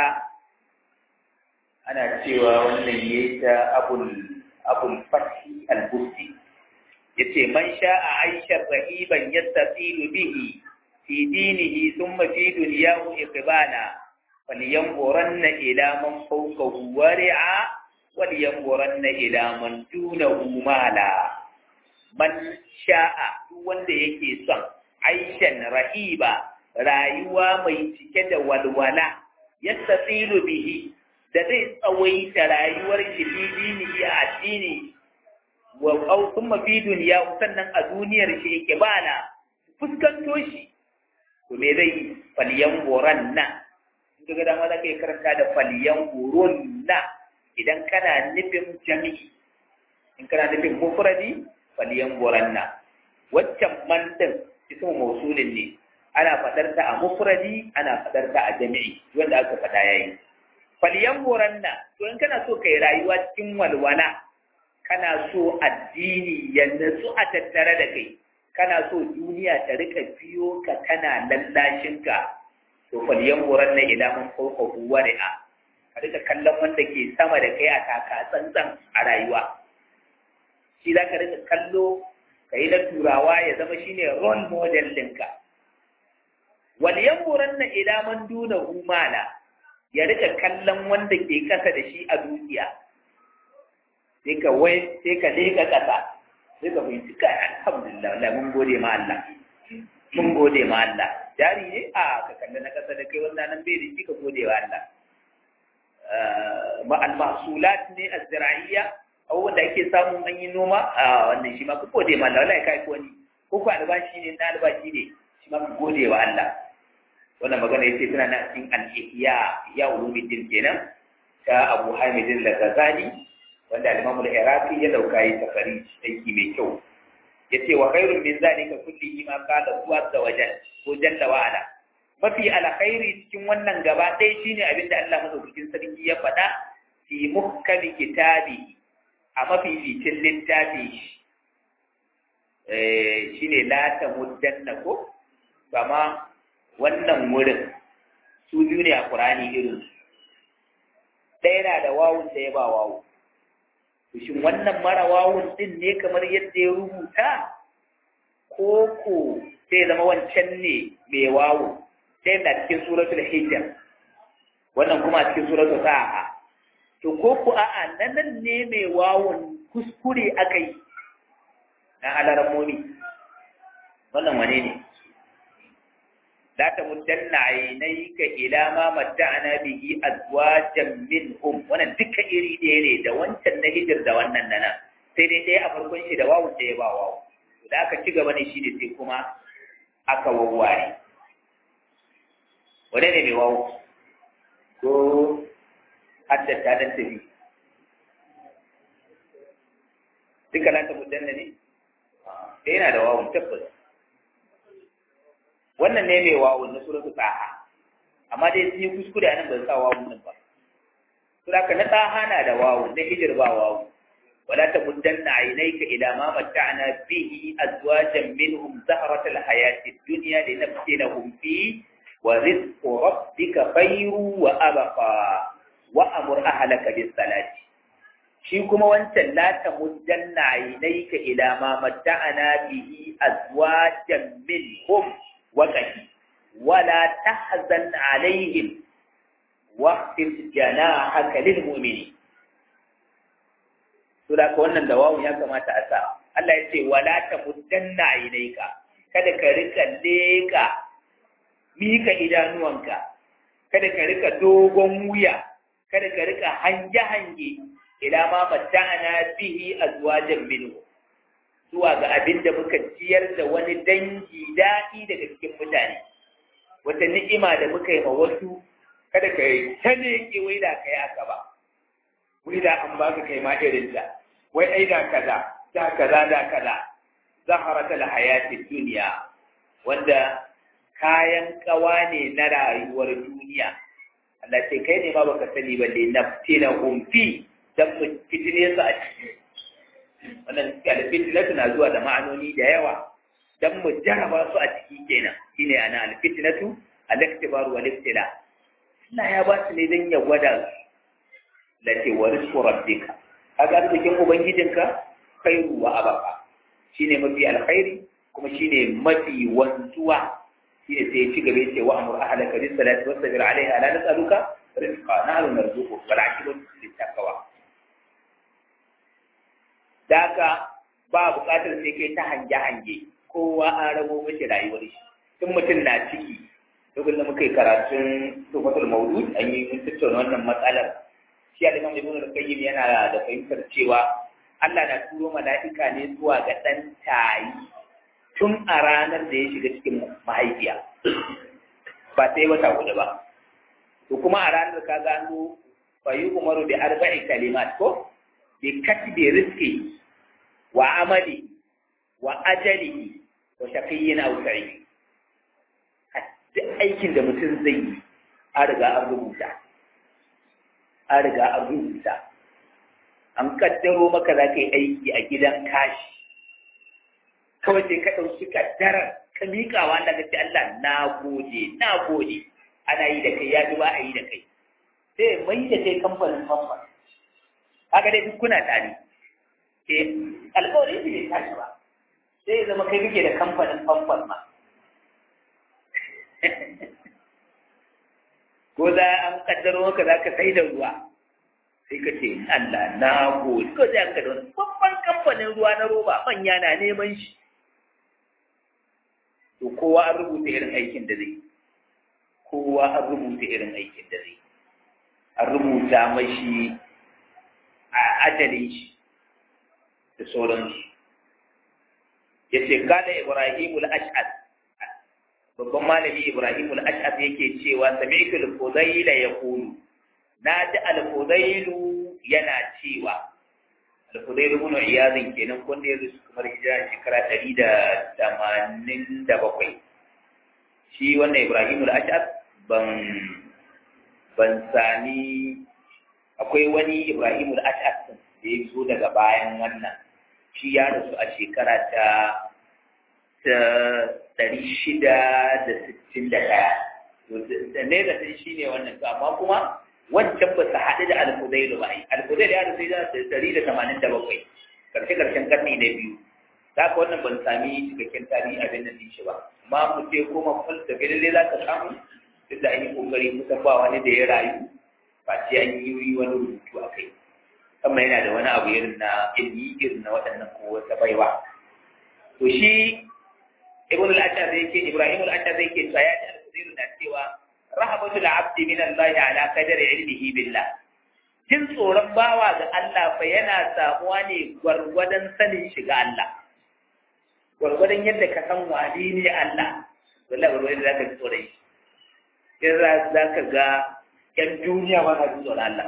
ana cewa wannan ya yi ta abul fathi al-busti ya ce man sha'a aishar rahiban yastasilu bihi fi dinihi thumma fi dunyahu iqbala falyanzuranna ila man fawqahu wari'a walyanzuranna ila man dunahu mala man sha'a duk wanda yake son aishan rahiba rayuwa mai cike da walwala yastasilu bihi da zai tsawaita rayuwar shi fi dinihi a addini wa au thumma fi dunya sannan a duniyar shi yake bana fuskanto shi to me zai falyan goranna in kaga dama zaka yi karanta da falyan goronna idan kana nufin jami'i in kana nufin mufradi falyan goranna waccan man din ismu mausulin ne ana fadar ta a mufradi ana fadar ta a jami'i wanda aka fada yayi falyan goranna to in kana so kai rayuwa cikin walwala kana so addini ya natsu a tattare da kai kana so duniya ta rika biyo ka tana lallashinka to falyan wuran na ila man fawqa wari'a ka rika kallon wanda ke sama da kai a taka tsantsan a rayuwa shi za ka rika kallo ka yi na turawa ya zama shine role model ɗinka wal yanzuran na ila man duna humala ya rika kallon wanda ke kasa da shi a dukiya sai ka wai sai ka leka kasa sai ka fahimci kai alhamdulillah wallahi mun gode ma Allah mun gode ma Allah jari ne a ka kalla na kasa da kai wannan nan bai da shi ka gode wa Allah ma al mahsulat ne az-zar'iyya aw wanda ake samu an yi noma a wannan shi ma ka gode ma Allah wallahi kai ko ni ko ko albashi ne na albashi ne shi ma ka gode wa Allah wannan magana yace tana na cikin al-ihya ya ulumuddin kenan ta Abu Hamid al-Ghazali wanda al-Imam al-Iraqi ya dauka yi tafari aiki mai kyau yace wa khairun min zalika kullihi ma qala huwa azza wa jalla ko jalla wa ala mafi alkhairi cikin wannan gaba ɗaya shine abinda Allah madaukakin sarki ya faɗa fi muhkami kitabi a mafi fitin littafi eh shine la tamuddanna ko kama wannan wurin su biyu ne a Qur'ani irin ɗaya na da wawun da ya ba wawu shin wannan mara wawun din ne kamar yadda ya rubuta ko ko sai zama wancan ne mai wawu sai na cikin suratul hijr wannan kuma cikin suratul sa'a to ko ko a'a nan ne mai wawun kuskure akai na alaramoni wannan wane ne la tamuddanna aynayka ila ma matta'na bihi azwajan minhum wannan duka iri ɗaya ne da wancan na hijir da wannan nana sai dai ɗaya a farkon shi da wawu da ya ba wawu da aka ci gaba ne shi ne sai kuma aka wawware wane ne mai wawu ko haddata dan tafi duka la tamuddanna ne sai yana da wawun tabbas wannan ne mai wawun na suratul taha amma dai sun yi kuskure anan ban sa wawun nan ba sura ka na taha na da wawun na hijir ba wawu wala tamuddanna aynayka ila ma matta'na bihi azwajan minhum zahratal hayati dunya linaftinahum fi wa rizqu rabbika khayru wa abqa wa amur ahlaka bis salati shi kuma wancan la tamuddanna aynayka ila ma matta'ana bihi azwajan minhum wa qati wala tahzan alaihim waqfid janahaka lil mu'minin. to da wannan da wawu ya kamata a sa. Allah ya ce wala tamuddanna aynayka, kada ka rika leka mika idanuwanka, kada ka rika dogon wuya, kada ka rika hange-hange ila ma matta'ana bihi azwajan minhu, zuwa ga abin da muka ciyar da wani dangi daɗi daga cikin mutane, wata ni'ima da muka yi ma wasu, kada ka yi ta leke wai da kai aka ba, wai da an baka kai ma irin ta, wai ai da kaza da kaza da kaza zaharatul hayatid dunya, wanda kayan kawa ne na rayuwar duniya. Allah ce kai ne ma baka sani ba le naftina hum fi, dan mu fitine su a ciki. Wannan alfitinatu na zuwa da ma'anoni da yawa, dan mu jaraba su a ciki kenan. Shine ana alfitinatu al-iktibar wal ibtila. Allah ya ba su ne dan ya gwada su. Lati wa rizqu rabbika, kaga cikin ubangijinka khairu wa abqa, shine mafi alkhairi kuma shine mafi wanzuwa. shine sai ya ci gaba ya ce wa amur ahlaka bis salati wasbir alaiha la nas'aluka rizqa nahnu narzuquka wal aqibatu lit taqwa. Daka ba buƙatar sai kai ta hange hange, kowa an rabo mashi rayuwar shi. Tun mutum na ciki, lokacin da muka yi karatun tufatul maudud an yi mun tattauna wannan matsalar. Shi al-Imam Ibn al-Qayyim yana da fahimtar cewa Allah na turo mala'ika ne zuwa ga ɗan tayi tun a ranar da ya shiga cikin mahaifiya, ba sai wata hudu ba. To kuma a ranar ka gano fayi umaru da arba'i kalimat ko bi katbi rizqi wa amali wa ajali wa shaqiyyin aw sa'id. Duk aikin da mutum zai yi an riga an rubuta, an riga an rubuta. An kaddaro maka za ka yi aiki a gidan kashi, kawai sai ka ɗauki kaddarar ka miƙawa Allah ka ce Allah na gode, na gode, ana yi da kai ya ji ba a yi da kai. Sai mai da kai kamfanin famfan. Haka dai duk kuna tare. Ke alƙawarin shi bai tashi ba. Sai ya zama kai kake da kamfanin famfan ma. Ko za an kaddaro maka za ka sai da ruwa. Sai ka ce Allah na gode. Ko sai ka da wani babban kamfanin ruwa na roba manya na neman shi. To kowa an rubuta irin aikin da zai, kowa an rubuta irin aikin da zai, an rubuta mashi a ajalin shi da sauransu. Ya ce kada Ibrahim al-Ash'ad, babban malami Ibrahim al-Ash'ad yake cewa sami'tu al-Fudayl yaqulu, na ji al-Fudayl yana cewa, al-Fudayl ibn Iyad kenan kun da yanzu kamar hijira shekara ɗari da tamanin da bakwai. Shi wannan Ibrahim al-Ash'ab ban ban sani, akwai wani Ibrahim al-Ash'ab da ya zo daga bayan wannan. Shi ya rasu a shekara ta ta ɗari shida da sittin da ɗaya. Da ne da shi ne wannan, amma kuma wancan ba su haɗu da alfudailu ba. Alfudailu ya rasu da ɗari da tamanin da bakwai, ƙarshe-ƙarshen ƙarni na biyu. Za ka wannan ban sami cikakken tarihi abin nan shi ba. Amma mu ce koma fal da lalle za ka samu, duk da an yi ƙoƙari musan ba wani da ya rayu, ba ce an yi wani rubutu a kai. Amma yana da wani abu irin na ilmi irin na waɗannan ko wata baiwa. To shi Ibn al-Ashar yake Ibrahim al-Ashar yake cewa ya ji alfudailu na cewa rahabatu al-abdi min Allah ala qadari ilmihi billah. Jin tsoron bawa ga Allah fa yana samuwa ne gwargwadon sanin shi ga Allah. Gwargwadon yadda ka san wani ne Allah, wallahi gwargwadon da zaka ji tsoron shi. Sai za ka ga ƴan duniya ba ka ji tsoron Allah.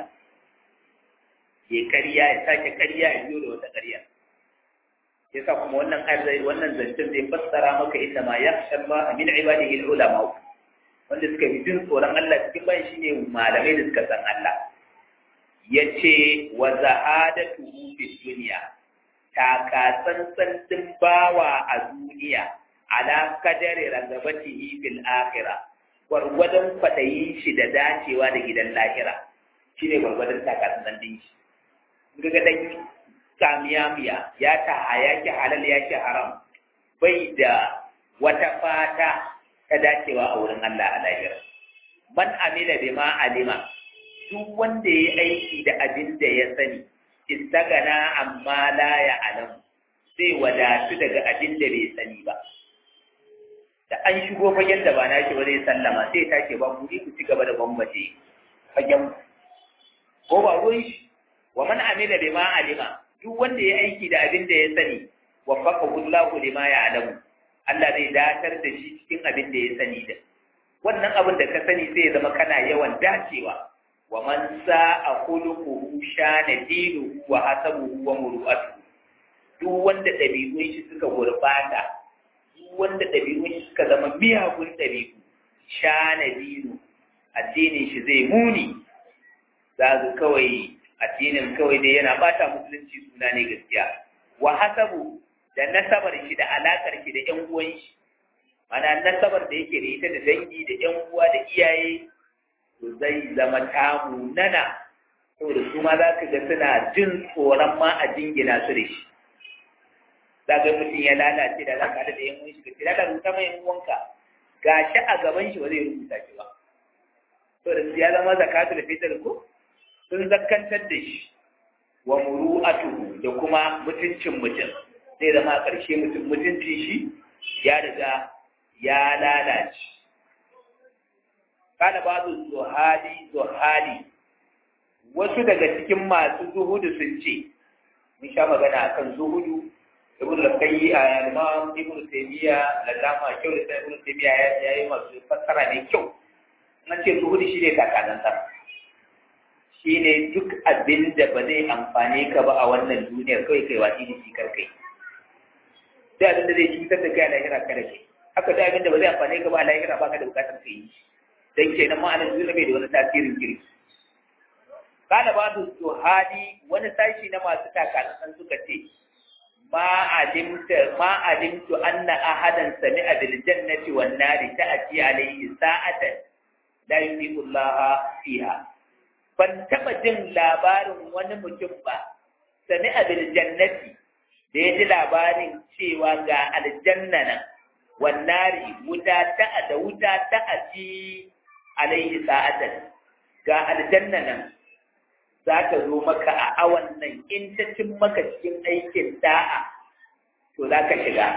Ya ƙarya ya sake ƙarya ya biyo da wata ƙarya. Yasa kuma wannan arzai wannan zancen zai fassara maka ita ma yakhsha Allah min ibadihi al-ulama. Wanda suka fi jin tsoron Allah cikin bayan shi ne malamai da suka san Allah. Ya ce wa zahadatuhu fi duniya, taka tsantsan din bawa a duniya ala kadari ragabatihi fil akhirah, gwargwadon kwaɗayin shi da dacewa da gidan lahira, shi ne gwargwadon taka tsantsan din shi. ga dan kamiyamiya ya ta ya ki halal ya ki haram bai da wata fata ta dacewa a wurin Allah a lahira man amila bima alima duk wanda ya aiki da abin da ya sani istagana amma la ya alam sai wadatu daga abin da bai sani ba da an shigo fagen da ba na shi ba zai sallama sai ta ce ba ku ku ci gaba da gwamnati fagen ko ba ruwan shi wa man amila bima alima duk wanda ya aiki da abin da ya sani waffaqahu Allahu lima ya alamu Allah zai datar da shi cikin abin da ya sani da wannan abin da ka sani sai ya zama kana yawan dacewa wa man sa'a khuluquhu shana dinuhu wa hasabuhu wa muru'atuhu duk wanda dabi'un shi suka gurbata duk wanda dabi'un shi suka zama miyagun dabi'u shana dinu addinin shi zai muni za kawai addinin kawai dai yana bata musulunci suna ne gaskiya wa hasabu da nasabar shi da alakar shi da ƴan uwan shi mana nasabar da yake da ita da dangi da ƴan uwa da iyaye to zai zama tamu nana saboda su ma za ka ga suna jin tsoron ma a jingina su da shi za ga mutum ya lalace da za ka haɗa da ƴan uwan shi ka ce da rubuta mai ƴan uwanka ga shi a gaban shi ba zai rubuta shi ba saboda ya zama zakatul fitr ko sun zakkantar da shi wa muru'atu da kuma mutuncin mutum zai zama a ƙarshe mutum mutuncin shi ya riga ya lalace kana babu zuhali zuhali wasu daga cikin masu zuhudu sun ce mun sha magana akan zuhudu ibn al-qayyi a imam ibn taymiya lallama kyau da ibn taymiya ya yi masu fassara ne kyau nan ce zuhudu shi ne takanansa shi ne duk abin da ba zai amfane ka ba a wannan duniyar kawai kai watsi da shi karkai sai abin da zai cutar da kai a lahira kada kai haka da abin da ba zai amfane ka ba a lahira ba ka da bukatar ka yi dan kenan ma'anar duniya bai da wani tasirin kirki kana ba su zuhadi wani sashi na masu takalan suka ce ma alimta ma alimtu anna ahadan sami'a bil jannati wan nari ta'ti alayhi sa'atan la yuhibbu Allah fiha ban taɓa jin labarin wani mutum ba sami abil jannati da ya ji labarin cewa ga aljanna nan wannari wuta ta da wuta ta aji alaihi sa'atan ga aljanna nan za ta zo maka a awan nan in ta cin maka cikin aikin da'a to za ka shiga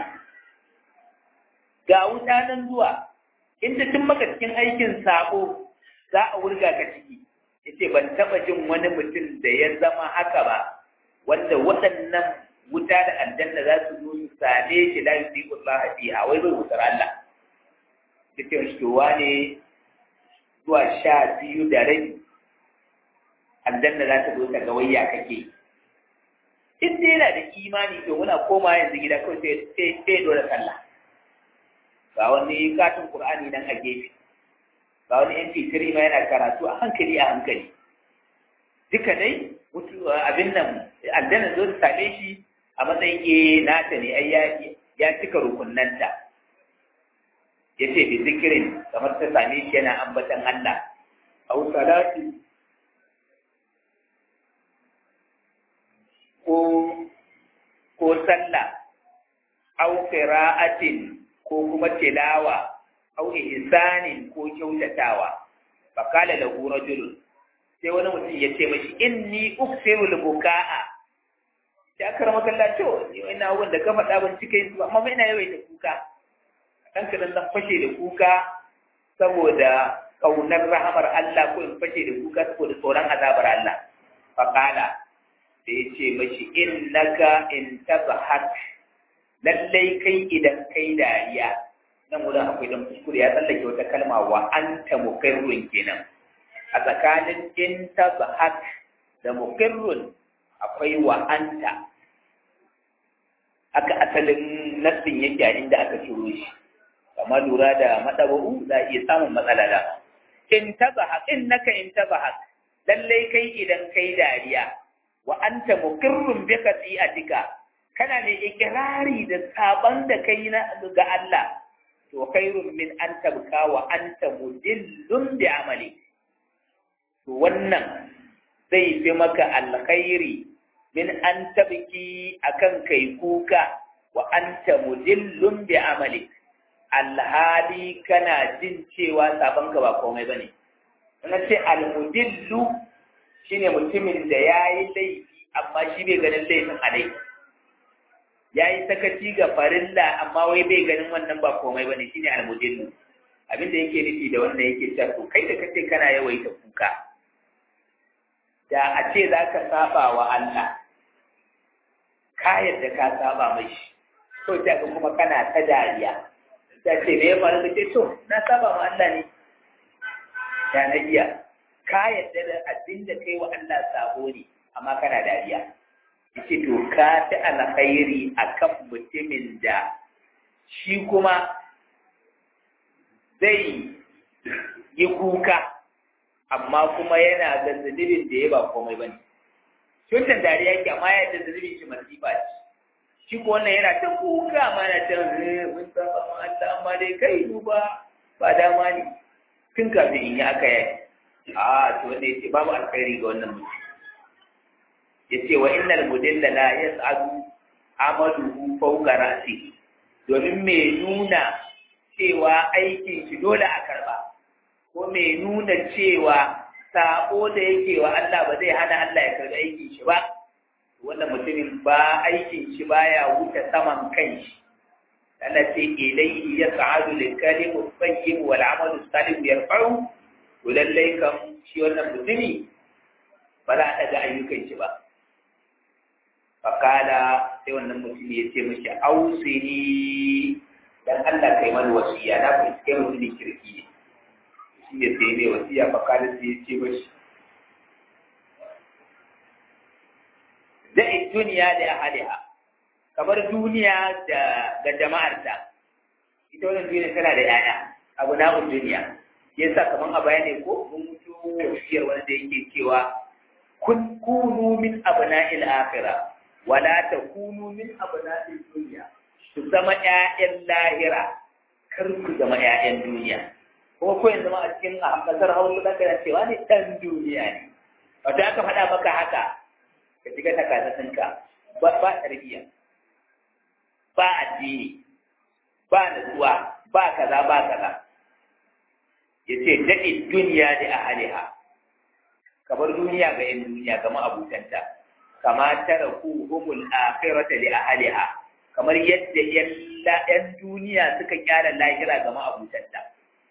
ga wuta nan zuwa in ta cin maka cikin aikin sabo za a wurga ka ciki yace ban taba jin wani mutum da ya zama haka ba wanda waɗannan wuta da aljanna za su zo su same shi la yusiku Allah fiha wai bai wutar Allah yace shi to wane zuwa sha biyu da rabi aljanna za ta zo ta ga wayya kake in dai yana da imani to muna koma yanzu gida kawai sai sai sai dole sallah ga wani katin Qur'ani nan a gefe ba wani yan fitiri ma yana karatu a hankali a hankali duka dai abin nan aljanna zo ta same shi a matsayin ke nata ne ai ya cika rukunnanta ya ce bi zikirin kamar ta same shi yana ambatan Allah au salati ko ko sallah au qira'atin ko kuma tilawa au ihsanin ko kyautatawa fa kala lahu rajul sai wani mutum ya ce mashi inni uksiru al-bukaa sai akrama kallah to ni ina wanda ka faɗa ban cika yin amma ina yawaita kuka dan kadan dan fashe da kuka saboda kaunar rahamar Allah ko in fashe da kuka saboda tsoron azabar Allah fa kala sai ya ce mashi innaka in tabahak lallai kai idan kai dariya nan wurin akwai dan kuskure ya tsallake wata kalma wa anta muqirrun kenan a tsakanin in tabahak da muqirrun akwai wa anta aka asalin nassin yake a inda aka ciro shi amma lura da madabu za a iya samun matsala da in tabahak innaka in tabahak lallai kai idan kai dariya wa anta muqirrun bi qati'atika kana ne ikirari da saban da kai na ga Allah to khairun min an tabka wa anta mudillun bi amali to wannan zai fi maka alkhairi min an tabki akan kai kuka wa anta mudillun bi amalik alhali kana jin cewa sabanka ba komai bane ina ce almudillu shine mutumin da yayi laifi amma shi bai ganin laifin alai yayi sakaci ga farilla amma wai bai ganin wannan ba komai bane shine almudillu abinda yake nufi da wannan yake cewa to kai da kace kana yawaita kuka da a ce zaka saba wa Allah ka yadda ka saba mashi to ta kuma kana ta dariya ta ce me ya faru da ce to na saba ma Allah ne ya na iya ka yadda da abin da kai wa Allah sabo ne amma kana dariya yace to ka ta alkhairi akan mutumin da shi kuma zai yi kuka amma kuma yana da zunubin da ya ba komai bane tuntan dariya yake amma ya da zunubin shi masifa ce shi ko wannan yana ta kuka mana ta mun saba ma Allah amma dai kai duba ba dama ne tun kafin in yi aka yi a to wanda yace babu alkhairi ga wannan mutum yace wa innal mudilla la yas'adu amaluhu fawqa ra'si domin mai nuna cewa aikin shi dole a karba ko mai nuna cewa sabo da yake wa Allah ba zai hana Allah ya karbi aikin shi ba wannan mutumin ba aikin shi baya wuce saman kanshi Allah ce ilayhi yas'adu al-kalimu at-tayyib wal 'amalu as-salih yarfa'u to lallai kam shi wannan mutumi ba za a daga ayyukan shi ba fakala sai wannan mutumi ya ce mishi ausini dan Allah kai mana wasiya na ku kai mutumin kirki ne shi ne sai mai wasiya fakala sai ya ce mishi da'i duniya da ahliha kamar duniya da ga jama'arta ita wannan duniya tana da yaya abu na duniya yasa kaman a bayani ko mun mutu wasiyar wanda yake cewa kun kunu min abna'il akhirah wala takunu min abna'il dunya ku zama ƴaƴan lahira kar ku zama ƴaƴan duniya kuma ko yanzu ma a cikin kasar Hausa da kana cewa ne dan duniya ne wato aka faɗa maka haka ka shiga takatasinka ba ba tarbiyya ba addini ba nutsuwa ba kaza ba kaza yace daɗi duniya da ahliha kamar duniya ga yan duniya ga ma'abutanta kama taraku humul akhirata li ahliha kamar yadda yan duniya suka kyara lahira ga ma'abutanta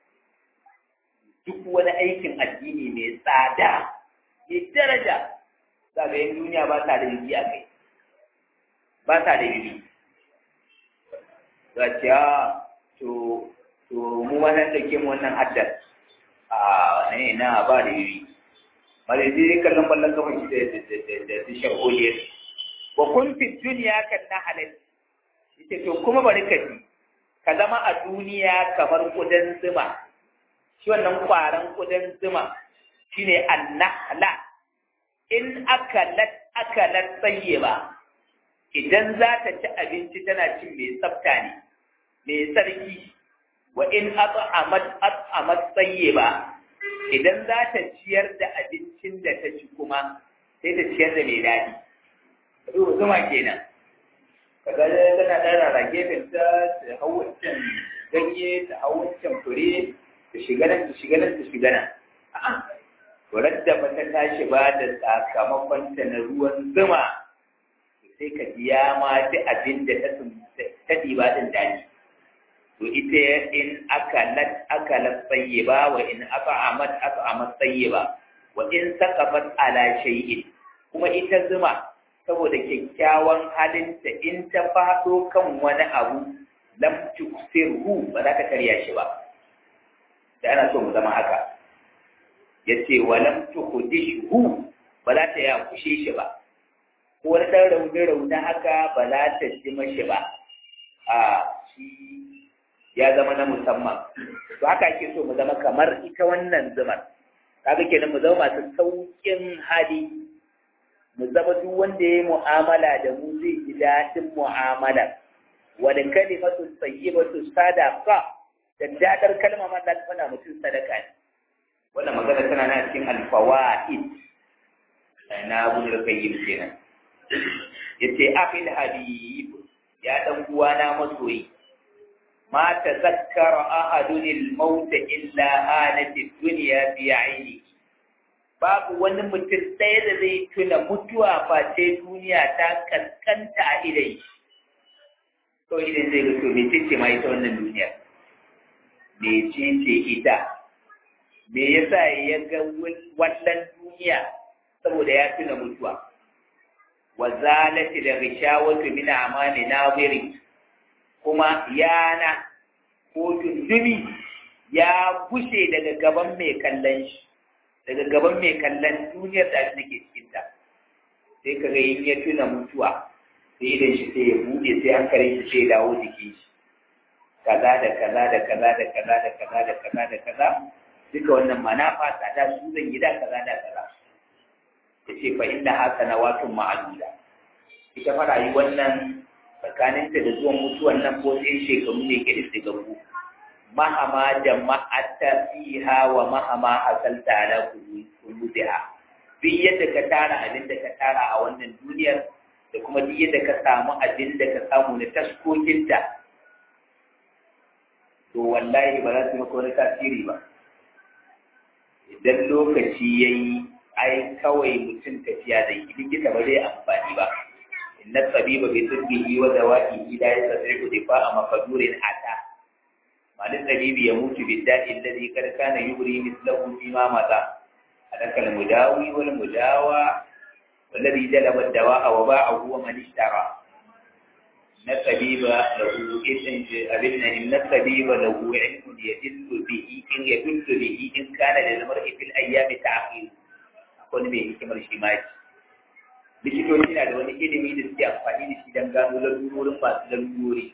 duk wani aikin addini mai tsada mai daraja za ga yan duniya ba sa da yi a kai ba sa da yi za ce to to mu wannan da ke mu wannan haddar a ne na ba da yi mare zai kallon ballon kafa shi da da sharholiyar wa kun fi duniya kan na halal ita to kuma bari ka ji ka zama a duniya kamar kudan zuma shi wannan kwaran kudan zuma shine annahla in akalat akalat tayyiba idan za ta ci abinci tana cin mai tsafta ne mai sarki wa in at'amat at'amat tayyiba idan za ta ciyar da abincin da ta ci kuma sai ta ciyar da mai daɗi ruwa zuma kenan kaga tana ɗara rage ta ta hau wancan ganye ta hau wancan fure ta shiga nan ta shiga nan ta shiga nan a'a wurin da bata tashi ba da sakamakon ta na ruwan zuma sai ka biya ma duk abin da ta ɗiba ɗin daɗi to ita in akalat akalat tayyiba wa in at'amat at'amat tayyiba wa in saqafat ala shay'in kuma ita zuma saboda kyakkyawan halinta in ta fado kan wani abu lam tuksirhu ba za ka karya shi ba da ana so mu zama haka yace wa lam tuhdishu ba za ta ya kushe shi ba ko wani dan rauni rauni haka ba za ta ji mashi ba a shi ya zama na musamman to haka ake so mu zama kamar ita wannan zumar kaga kenan mu zama masu saukin hali mu zama duk wanda ya yi mu'amala da mu zai ji daɗin mu'amala wani kalimatu tayyibatu sadaqa da dadar kalma ma da fana mutum sadaka ne wannan magana tana na cikin alfawaid na Ibn al-Qayyim kenan yace akhil habib ya dan uwana masoyi ma tazakkara ahadun al-maut illa hanat ad-dunya fi 'aini babu wani mutum ɗaya da zai tuna mutuwa face duniya ta kaskanta a idai to idan zai ga to me ce ma ita wannan duniya me ce ce ita me yasa ya ga wannan duniya saboda ya tuna mutuwa wa zalati da rishawatu min amani naziri kuma yana ko tundumi ya gushe daga gaban mai kallon shi daga gaban mai kallon duniyar da ake cikin ta sai kaga in ya tuna mutuwa sai da shi sai ya bude sai hankalin shi sai ya dawo jiki shi kaza da kaza da kaza da kaza da kaza da kaza da kaza duka wannan mana fata da su zan gida kaza da kaza yace fa inna hasanawatun ma'aduda ita fa rayi wannan tsakaninta da zuwan mutuwan nan ko sai shekaru ne ke da ku mahama jama'ata fiha wa mahama hasalta ala kulluha duk yadda ka tara abin da ka tara a wannan duniyar da kuma duk yadda ka samu abin da ka samu na taskokinta to wallahi ba za su maka wani tasiri ba idan lokaci ya yi ai kawai mutum tafiya da yi likita ba zai amfani ba inna tabiba bi tibbihi wa dawa'ihi la yastati'u difa'a maqdurin ata malin tabibi ya mutu bi da'i alladhi kad kana yubri mithlahu fima maza adaka al-mudawi wal mudawa والذي جلب الدواء وباعه ومن اشترى إن الطبيب له إذن أبنا إن الطبيب له علم يدل به إن يدل به إن كان للمرء في الأيام تعقيل أقول به كما الشماج likitoci na da wani ilimi da suke amfani da shi don gano lalurorin masu lalurori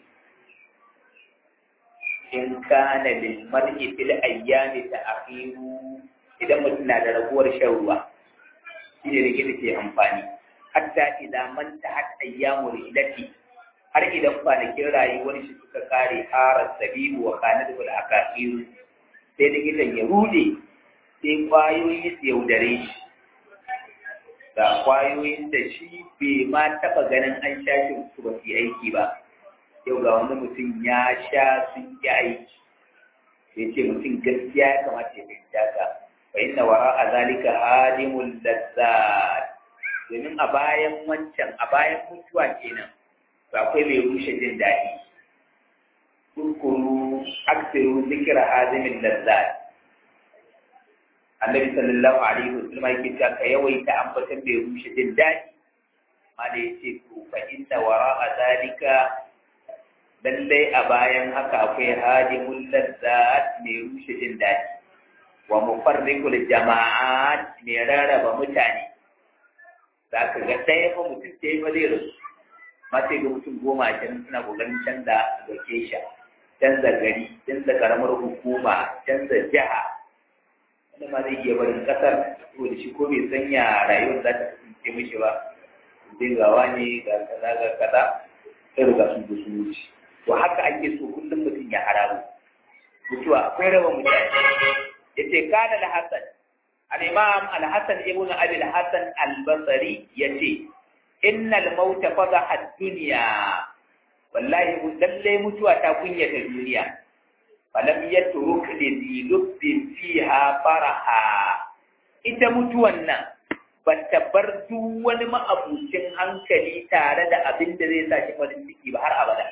in kana lil mar'i fil ayyami ta'khiru idan mutum na da raguwar shan ruwa shi ne rike da ke amfani hatta idan man ta hat ayyamu rilati har idan kwanakin rayuwar shi suka kare harar sabibu wa kanat bil akasir sai likitan ya rude sai kwayoyi su yaudare shi ga kwayoyin da shi bai ma taba ganin an sha shi su ba su aiki ba yau ga wani mutum ya sha sun yi aiki sai ce mutum gaskiya ya kamata ya fahimta ka fa inna wara'a zalika hadimul lazzat domin a bayan wancan a bayan mutuwa kenan to akwai mai rushe jin daɗi kurkuru aksiru zikira hadimul lazzat annabi sallallahu alaihi wasallam yake cewa ka yawaita ambatan mai rushe jin daɗi ma da yace to fa inna wara'a zalika lallai a bayan haka akwai hadimul lazzat mai rushe jin daɗi wa mufarriqul jama'at mai rarraba mutane za ka ga ɗaya fa mutum ce yi zai rasu ma sai ga mutum goma ashirin suna ƙoƙarin canza location canza gari canza karamar hukuma canza jiha wanda ma zai iya barin ƙasar saboda shi ko bai sanya rayuwar za ta kasance mishi ba zai gawa ne ga kaza ga kaza sai riga sun zo sun wuce to haka ake so kullum mutum ya hararo mutuwa akwai raba mutane yace kana al-hasan al-imam al-hasan ibn abi al-hasan al-basri yace innal maut fadaha ad-dunya wallahi lalle mutuwa ta kunyata duniya falam yatruk li lubbin fiha faraha ita mutuwan nan bata bar duk wani ma'abucin hankali tare da abin da zai sa shi farin ciki ba har abada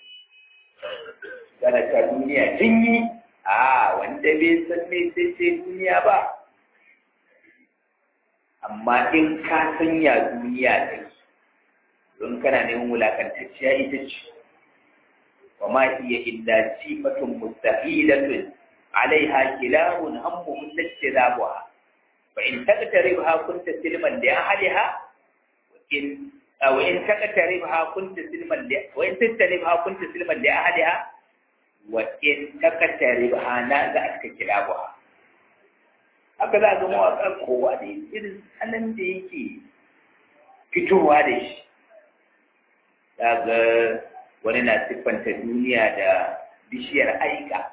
kana ta duniya tun yi a wanda bai san me sai ce duniya ba amma in ka sanya duniya ta yi don kana neman wulakantacciya ita ce wa ma iya illa sifatun mustahilatun alaiha kilabun hammuhun lajjirabuha fa in taqtaribha kunta silman li ahliha in aw in taqtaribha kunta silman li wa in tastanibha kunta silman li ahliha wa in taqtaribha na ga aka kilabuha haka za ga mawaƙa kowa da irin salon da yake fitowa da shi daga wani na siffanta duniya da bishiyar aika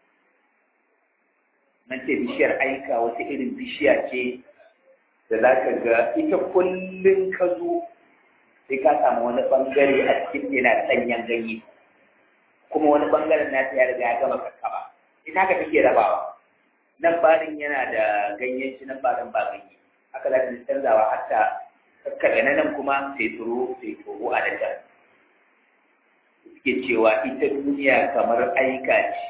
nan ce bishiyar aika wata irin bishiya ce da za ka ga ita kullum ka zo sai ka samu wani bangare a cikin yana ɗanyen ganye kuma wani bangaren na ta ya riga ya gama kakkaba ita haka take rabawa nan barin yana da ganyen shi nan barin ba ganye haka za ta canzawa hatta kakkaɓe na nan kuma sai turo sai turo a da can suke cewa ita duniya kamar aika ce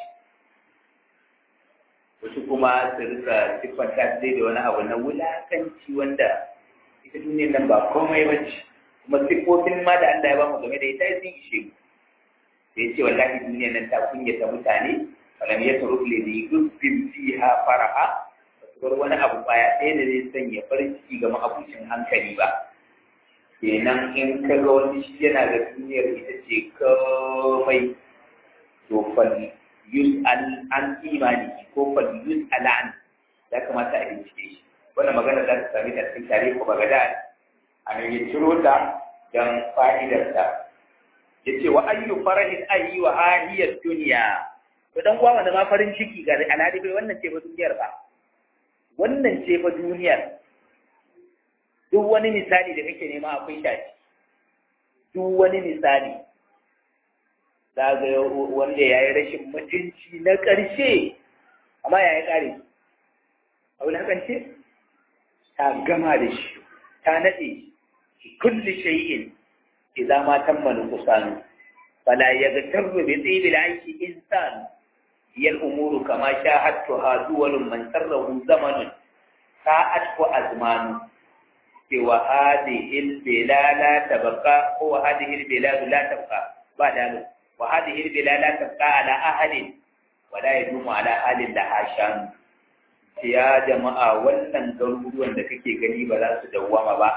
wasu kuma su rika siffanta zai da wani abu na wulakanci wanda ita duniyar nan ba komai ba ce kuma siffofin ma da Allah ya ba mu game da ita sun ishe mu sai ce wallahi duniyar nan ta kunyata mutane falam yatruk li yubbin fiha faraha bar wani abu baya ɗaya da zai sanya farin ciki ga ma'abucin hankali ba kenan in ka ga wani shi yana da duniyar ita ce komai to fal yus an imani ko fal yus al'an ya kamata a bincike shi wannan magana za ta sami ta cikin tarihi ko bagada a nan ya ciro ta don fa'idarta ya ce wa ayyu farahin ayyi wa ahiyar duniya to dan uwa wanda ma farin ciki ga alhali bai wannan ce fa duniyar ba wannan ce fa duniyar duk wani misali da kake nema akwai shaci duk wani misali za ga wanda ya yi rashin mutunci na ƙarshe amma ya yi ƙare a wani hakan ce ta gama da shi ta naɗe kulli shay'in idza ma tammala qusanu fala yaghtarru bi tibil aishi insan hiya al-umuru kama shahadtuha duwalun man sarrahu zamanun sa'at wa azmanu wa hadhihi al-bilala tabqa wa hadhihi al-biladu la tabqa ba dalu wa hadhihi al-bilala la tabqa ala ahadin wa la yadumu ala halin la hashan ya jama'a wannan garuruwan da kake gani ba za su dawwama ba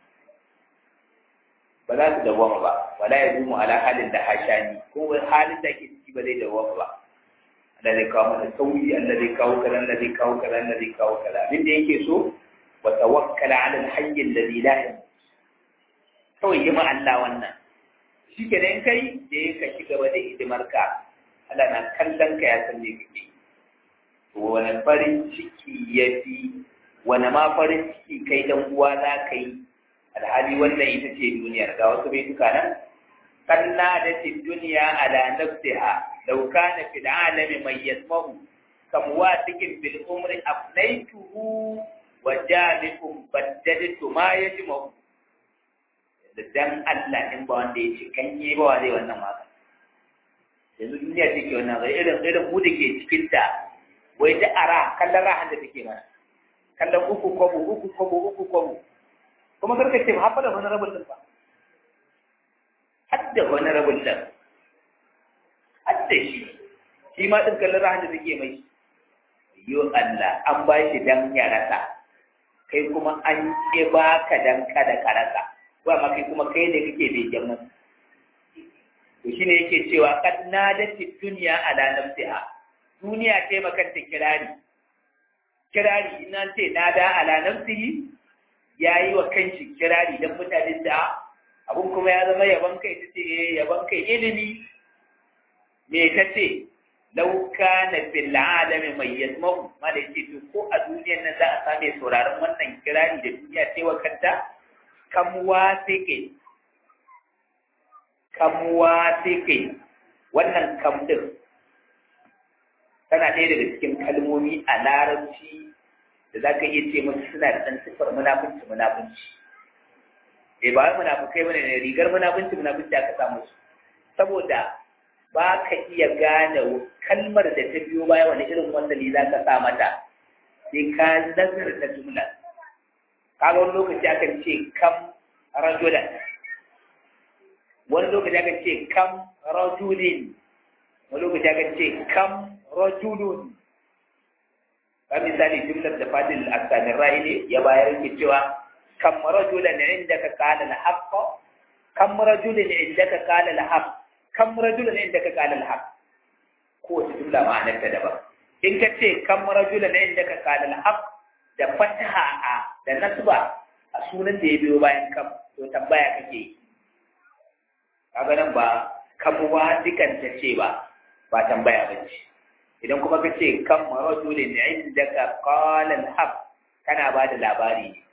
ba za su dawwama ba wala ya dumu ala halin da hashani ko halin da ke ciki ba zai dawwama ba Allah zai kawo mana sauyi Allah zai kawo kaza Allah zai kawo kaza Allah zai kawo kaza abin da yake so wa tawakkala ala al-hayy alladhi la yamut kawai yi ma Allah wannan shi ke nan kai da ka ci gaba da hidimar ka Allah na kallon ka ya san me kake to wani farin ciki yafi wani ma farin ciki kai dan uwa za ka yi alhali wannan ita ce duniyar ga wasu bai tuka nan kanna da fi duniya ala nafsiha law kana fil alami man yasmahu kam watikin bil umri afnaytuhu wa jalikum baddadtu ma yajmahu da dan Allah in ba wanda ya ce kanye ba wa zai wannan maka yanzu duniya take wannan ga irin irin mu da ke cikin ta wai da ara kallon rahan da take mana kallon uku kwabo uku kwabo uku kwabo kuma karka ce ba haɓa da wani rabin din ba hadda wani rabin din hadda shi shi ma ɗin kallon rahan da take mai yo Allah an ba shi dan ya rasa kai kuma an ce ba ka dan kada ka rasa ba ma kai kuma kai ne kake begen mu to shine yake cewa kad nadati dunya ala nafsiha duniya ce makanta kirari kirari ina ce nada ala nafsihi yayi wa kanshi kirari dan mutane da abun kuma ya zama yaban kai tace yaban kai ilimi me kace law kana fil alami may yasma'u ma da yake to ko a duniyar nan za a same sauraron wannan kirari da duniya ce wa kanta kam wasike kam wasike wannan kam din tana ɗaya daga cikin kalmomi a larabci da za ka iya ce musu suna da ɗan siffar munafunci munafunci eh ba wai munafukai bane ne rigar munafunci munafunci aka samu su saboda ba ka iya gane kalmar da ta biyo baya wani irin wasali za ka sa mata sai ka nazarta jumla kaga wani lokaci akan ce kam rajulan wani lokaci akan ce kam rajulin wani lokaci akan ce kam rajulun ka misali jumlar da fadil asamin rai ne ya bayar ki cewa kam rajulan indaka qala al-haqq kam rajulan indaka qala al-haqq kam rajulan indaka qala al-haqq ko jumla ma'anar ta daban in ka ce kam rajulan indaka qala al-haqq da fataha a da nasba a sunan da ya biyo bayan kam to tambaya kake yi kaga nan ba kamuwa dukan ta ce ba ba tambaya ba ce idan kuma ka ce kam rajulin indaka qala al-haq kana ba da labari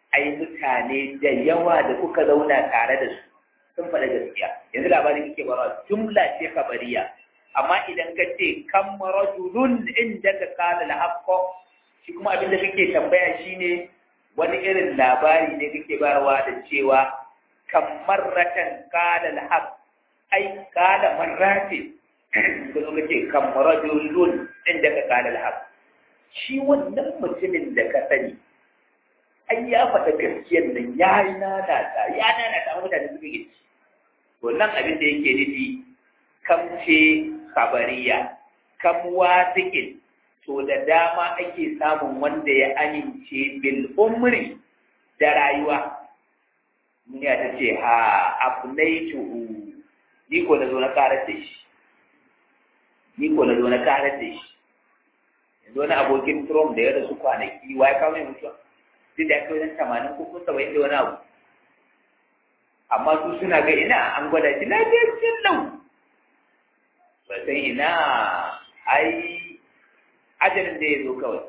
ai mutane da yawa da kuka zauna tare da su sun faɗa gaskiya. Yanzu labarin kake ba jumla ce kabariya, amma idan ka ce kam rajulun inda ka kala al-haqqa, shi kuma abin da kake tambaya shine wani irin labari ne kake bayarwa da cewa kam marratan kala al-haqq, ai kala marratin ko kuma ce kam rajulun inda ka kala al-haqq. Shi wannan mutumin da ka sani ai ya faɗa gaskiyar nan ya yi nanata ya nanata mutane suka yi wannan abin da yake nufi kam ce kabariya kam wasiƙin, to da dama ake samun wanda ya amince bil umri da rayuwa. Duniya ta ce ha afnaituhu, ni ko na zo na karar da shi ni ko na zo na karar da shi yanzu wani abokin Trump da ya rasu kwanaki wa ya kawo mai mutuwa duk da ya kai wajen tamanin ko kuma saba'in da wani abu, amma su suna ga ina an gwada shi lafiyar cikin lau ba sai ina ai ajalin da ya zo kawai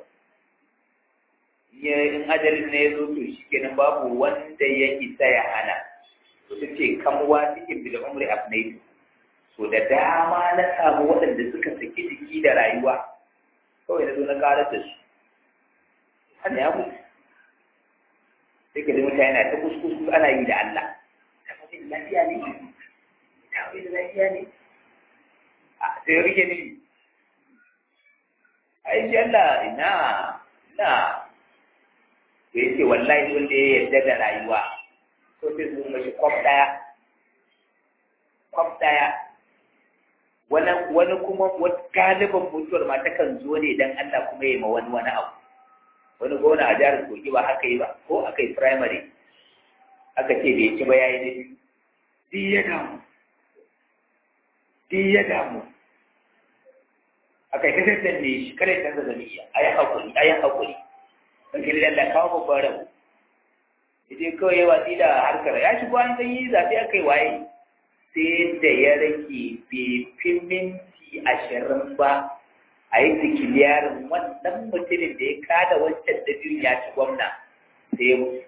in ajalin ne ya zo to shi kenan babu wanda ya isa ya hana. to ta ce kamuwa cikin bil umri afnaitu, so da dama na samu waɗanda suka saki jiki da rayuwa kawai na zo na karar da su hana ya mutu sai ka ji mutane na ta kuskus ana yi da Allah ta wani lafiya ne ta wani lafiya ne a sai ya rike ni ai shi Allah ina ina da yake wallahi wanda ya yarda da rayuwa ko sai su mashi kwaf daya kwaf daya wani wani kuma galiban mutuwar ma ta kan zo ne dan Allah kuma ya yi ma wani wani abu. Wani gona a jihar Kogi ba haka yi ba, ko aka yi firamare aka ce da ya ci ba ya yi na biyu, di ya damu di ya damu aka yi kasar da ne shi kada ya canza zamiya a yi haƙuri a yi haƙuri don kiri da kawo babban rabu ita kawai ya watsi da harkar ya shigo an san yi zafi aka yi waye sai da ya rage bai fi minti ashirin ba a yi sikiliyarin wannan mutumin da ya kada wancan da biyu ya ci gwamna sai ya mutu.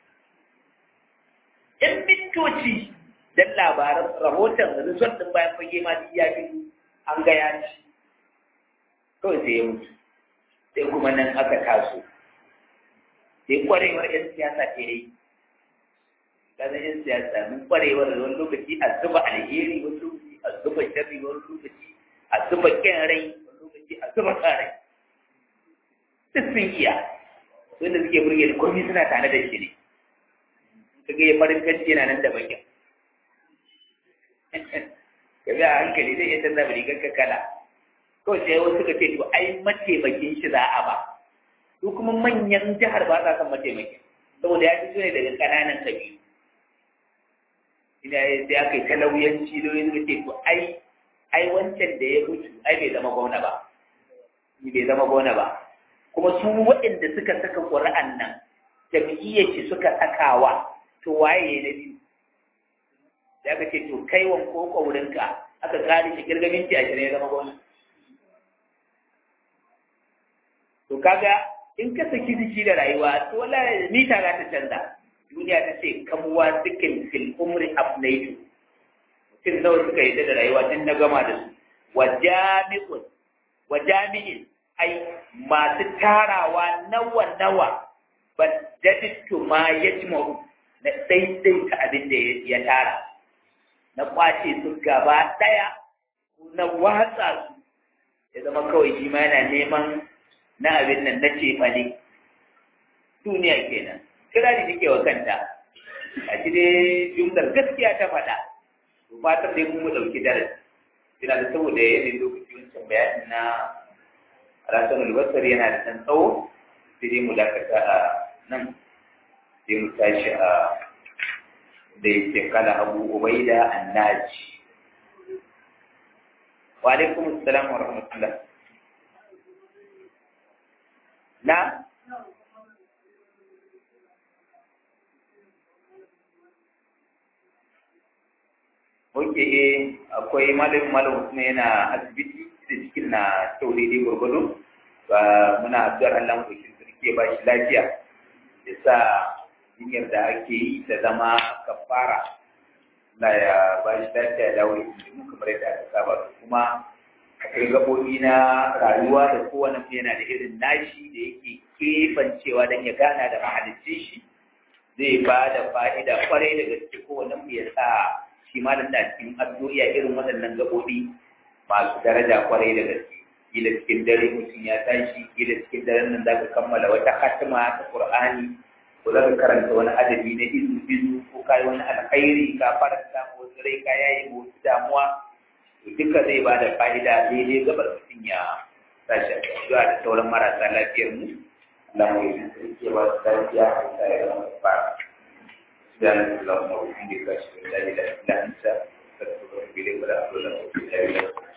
‘Yan mintoci don labaran rahoton rizon ɗin bayan fage ma ya fi an ga ya ci. Kawai sai ya mutu. Sai kuma nan aka taso. Sai kwarewar ‘yan siyasa ta yi. Kaza ‘yan siyasa mun kwarewar da wani lokaci a zuba alheri, wani lokaci a zuba sharri, wani lokaci a zuba kyan rai, a zuba tsare duk sun iya wanda suke burge da komai suna tare da shi ne ka ga ya farin kanci yana nan da bakin ka bi a hankali zai iya canza bari ganka kala kawai sai wasu suka ce to ai mataimakin shi za a ba su kuma manyan jihar ba sa son mataimakin saboda ya fito ne daga ƙananan kabilu ina sai aka yi talauyanci lauyan suka ce to ai ai wancan da ya mutu ai bai zama gwamna ba bai zama gona ba kuma su waɗanda suka saka ƙuri'an nan jam'iyyar ce suka sakawa to waye na biyu da aka ce to kai wan ko ƙaurinka aka kare shi girga minti ashirin ya zama gona to kaga in ka saki jiki da rayuwa to wallahi mita za ta canza duniya ta ce kamuwa sikin fil umri afnaitu mutum nawa suka yi da rayuwa tun na gama da su wa jami'un wa jami'in ai masu tarawa nawa-nawa ba dadittu ma ya jima'u na daidaita abin da ya tara na kwace su gaba ɗaya na watsa su ya zama kawai shi ma yana neman na abin nan na cefa ne duniya kenan kira da take wa kanta a shi dai jumlar gaskiya ta faɗa fatar dai mun mu ɗauki darasi ina da saboda yanayin lokaci wancan bayanin na rasan albasar yana da ɗan tsawo sai dai mu dakata a nan sai mu tashi a da yake kala abu ubaida annaji wa alaikum assalam wa rahmatullah na Oke, akwai malamin malamin kuma yana asibiti da cikin na kyau daidai gwargwado ba muna addu'ar Allah mu shi sarki ba shi lafiya ya sa jinyar da ake yi ta zama kafara na ya ba shi lafiya da wuri mu kamar yadda aka saba kuma akwai gaɓoɓi na rayuwa da kowane mu yana da irin nashi da yake kefancewa don ya gana da mahalicin shi zai ba da fa'ida kwarai da gaske kowane mu ya sa shi ma da cikin addu'a irin waɗannan gaɓoɓi masu daraja kwarai da gaske gida cikin dare mutum ya tashi gida cikin daren nan za ka kammala wata hatima ta Qur'ani ko za ka karanta wani adabi na izu izu ko ka yi wani alkhairi ka faranta ko wasu rai ka yayi ko wasu damuwa duka zai ba da fa'ida daidai gabar mutum ya tashi addu'a da sauran marasa lafiyar mu Allah mu yi sarki ba su lafiya a tsaye da mu fara سبحانك اللهم وبحمدك اشهد ان لا اله الا انت استغفرك واتوب اليك ولا حول ولا قوه الا بالله